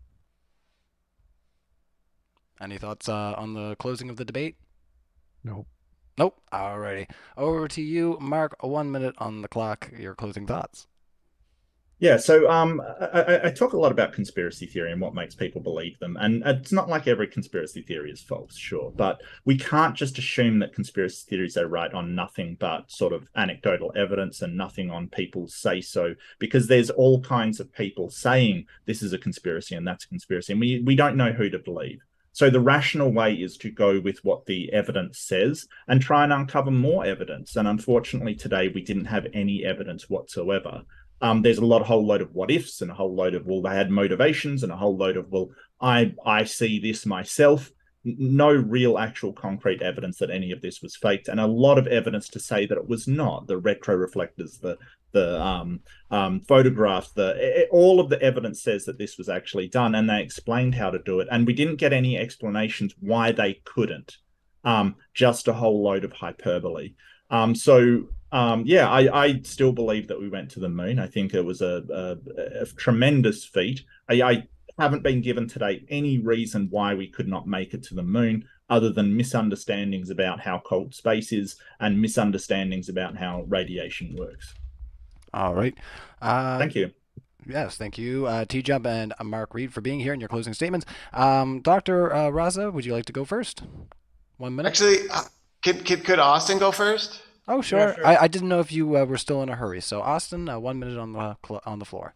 Any thoughts uh, on the closing of the debate? Nope. Nope. All righty. Over to you, Mark. One minute on the clock. Your closing thoughts. Yeah, so um, I, I talk a lot about conspiracy theory and what makes people believe them. And it's not like every conspiracy theory is false, sure. But we can't just assume that conspiracy theories are right on nothing but sort of anecdotal evidence and nothing on people's say-so, because there's all kinds of people saying this is a conspiracy and that's a conspiracy, and we, we don't know who to believe. So the rational way is to go with what the evidence says and try and uncover more evidence. And unfortunately, today we didn't have any evidence whatsoever. Um, there's a lot, a whole load of what ifs and a whole load of, well, they had motivations and a whole load of, well, I I see this myself. No real actual concrete evidence that any of this was faked, and a lot of evidence to say that it was not. The retro reflectors, the the um, um, photographs, the it, all of the evidence says that this was actually done, and they explained how to do it. And we didn't get any explanations why they couldn't. Um, just a whole load of hyperbole. Um, so. Um, yeah, I, I still believe that we went to the moon. I think it was a, a, a tremendous feat. I, I haven't been given today any reason why we could not make it to the moon other than misunderstandings about how cold space is and misunderstandings about how radiation works. All right. Uh, thank you. Yes, thank you, uh, T-Jump and uh, Mark Reed, for being here and your closing statements. Um, Doctor Uh, Raza, would you like to go first? One minute. Actually, uh, could, could, could Austin go first? Oh, sure. Yeah, sure. I, I didn't know if you uh, were still in a hurry. So, Austin, uh, one minute on the on the floor.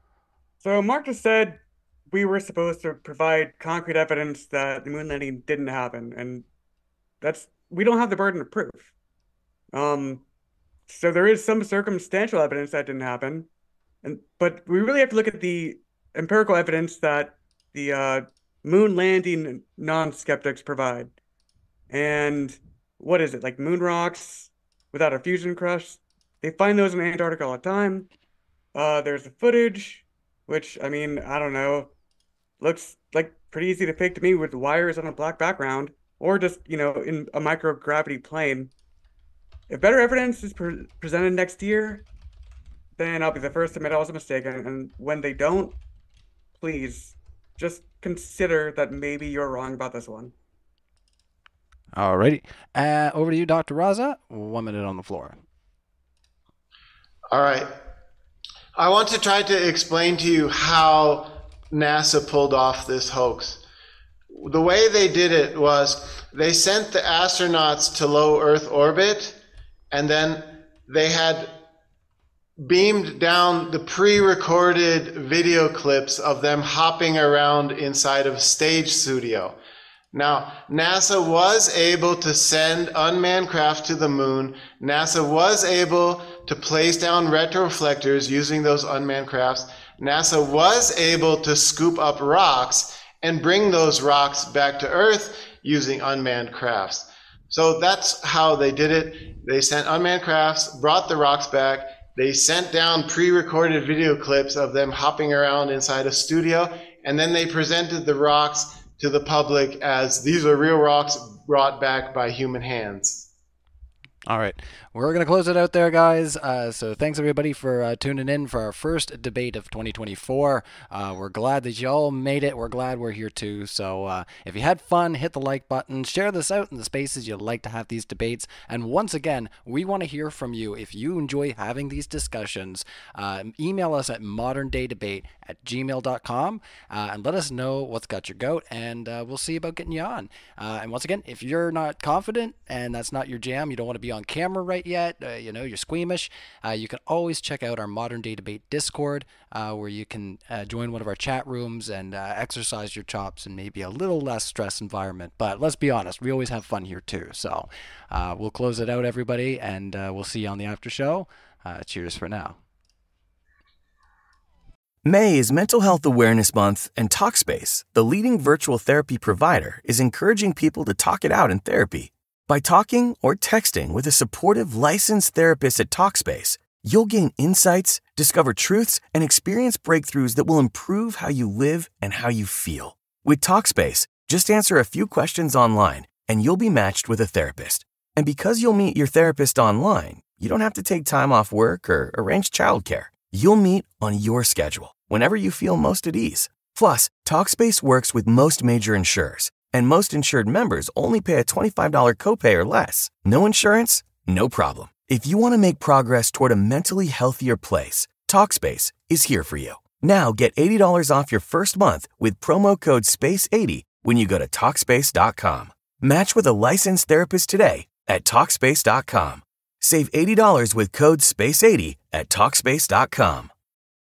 So, Mark just said we were supposed to provide concrete evidence that the moon landing didn't happen, and that's we don't have the burden of proof. Um, so there is some circumstantial evidence that didn't happen, and but we really have to look at the empirical evidence that the uh, moon landing non-skeptics provide, and what is it like moon rocks without a fusion crust? They find those in Antarctica all the time. Uh, there's the footage, which, I mean, I don't know, looks like pretty easy to fake to me with wires on a black background, or just, you know, in a microgravity plane. If better evidence is pre presented next year, then I'll be the first to admit I was mistaken. And when they don't, please just consider that maybe you're wrong about this one. Alrighty. Uh, over to you, Doctor Raza. One minute on the floor. All right. I want to try to explain to you how NASA pulled off this hoax. The way they did it was they sent the astronauts to low Earth orbit, and then they had beamed down the pre-recorded video clips of them hopping around inside of a stage studio. Now, NASA was able to send unmanned craft to the moon. NASA was able to place down retroreflectors using those unmanned crafts. NASA was able to scoop up rocks and bring those rocks back to Earth using unmanned crafts. So that's how they did it. They sent unmanned crafts, brought the rocks back. They sent down pre-recorded video clips of them hopping around inside a studio, and then they presented the rocks to the public as these are real rocks brought back by human hands. All right. We're going to close it out there, guys. Uh, so thanks, everybody, for uh, tuning in for our first debate of twenty twenty-four. Uh, we're glad that you all made it. We're glad we're here, too. So uh, if you had fun, hit the like button. Share this out in the spaces you'd like to have these debates. And once again, we want to hear from you. If you enjoy having these discussions, uh, email us at modern day debate at gmail dot com uh, and let us know what's got your goat, and uh, we'll see about getting you on. Uh, and once again, if you're not confident and that's not your jam, you don't want to be on camera right yet, uh, you know, you're squeamish, uh, you can always check out our Modern Day Debate Discord, uh, where you can uh, join one of our chat rooms and uh, exercise your chops in maybe a little less stress environment. But let's be honest, we always have fun here too. So uh, we'll close it out, everybody, and uh, we'll see you on the after show. Uh, cheers for now. May is Mental Health Awareness Month, and Talkspace, the leading virtual therapy provider, is encouraging people to talk it out in therapy. By talking or texting with a supportive licensed therapist at Talkspace, you'll gain insights, discover truths, and experience breakthroughs that will improve how you live and how you feel. With Talkspace, Just answer a few questions online, and you'll be matched with a therapist. And because you'll meet your therapist online, you don't have to take time off work or arrange childcare. You'll meet on your schedule, whenever you feel most at ease. Plus, Talkspace works with most major insurers, and most insured members only pay a twenty-five dollars copay or less. No insurance? No problem. If you want to make progress toward a mentally healthier place, Talkspace is here for you. Now get eighty dollars off your first month with promo code space eighty when you go to Talkspace dot com. Match with a licensed therapist today at Talkspace dot com. Save eighty dollars with code space eighty at Talkspace dot com.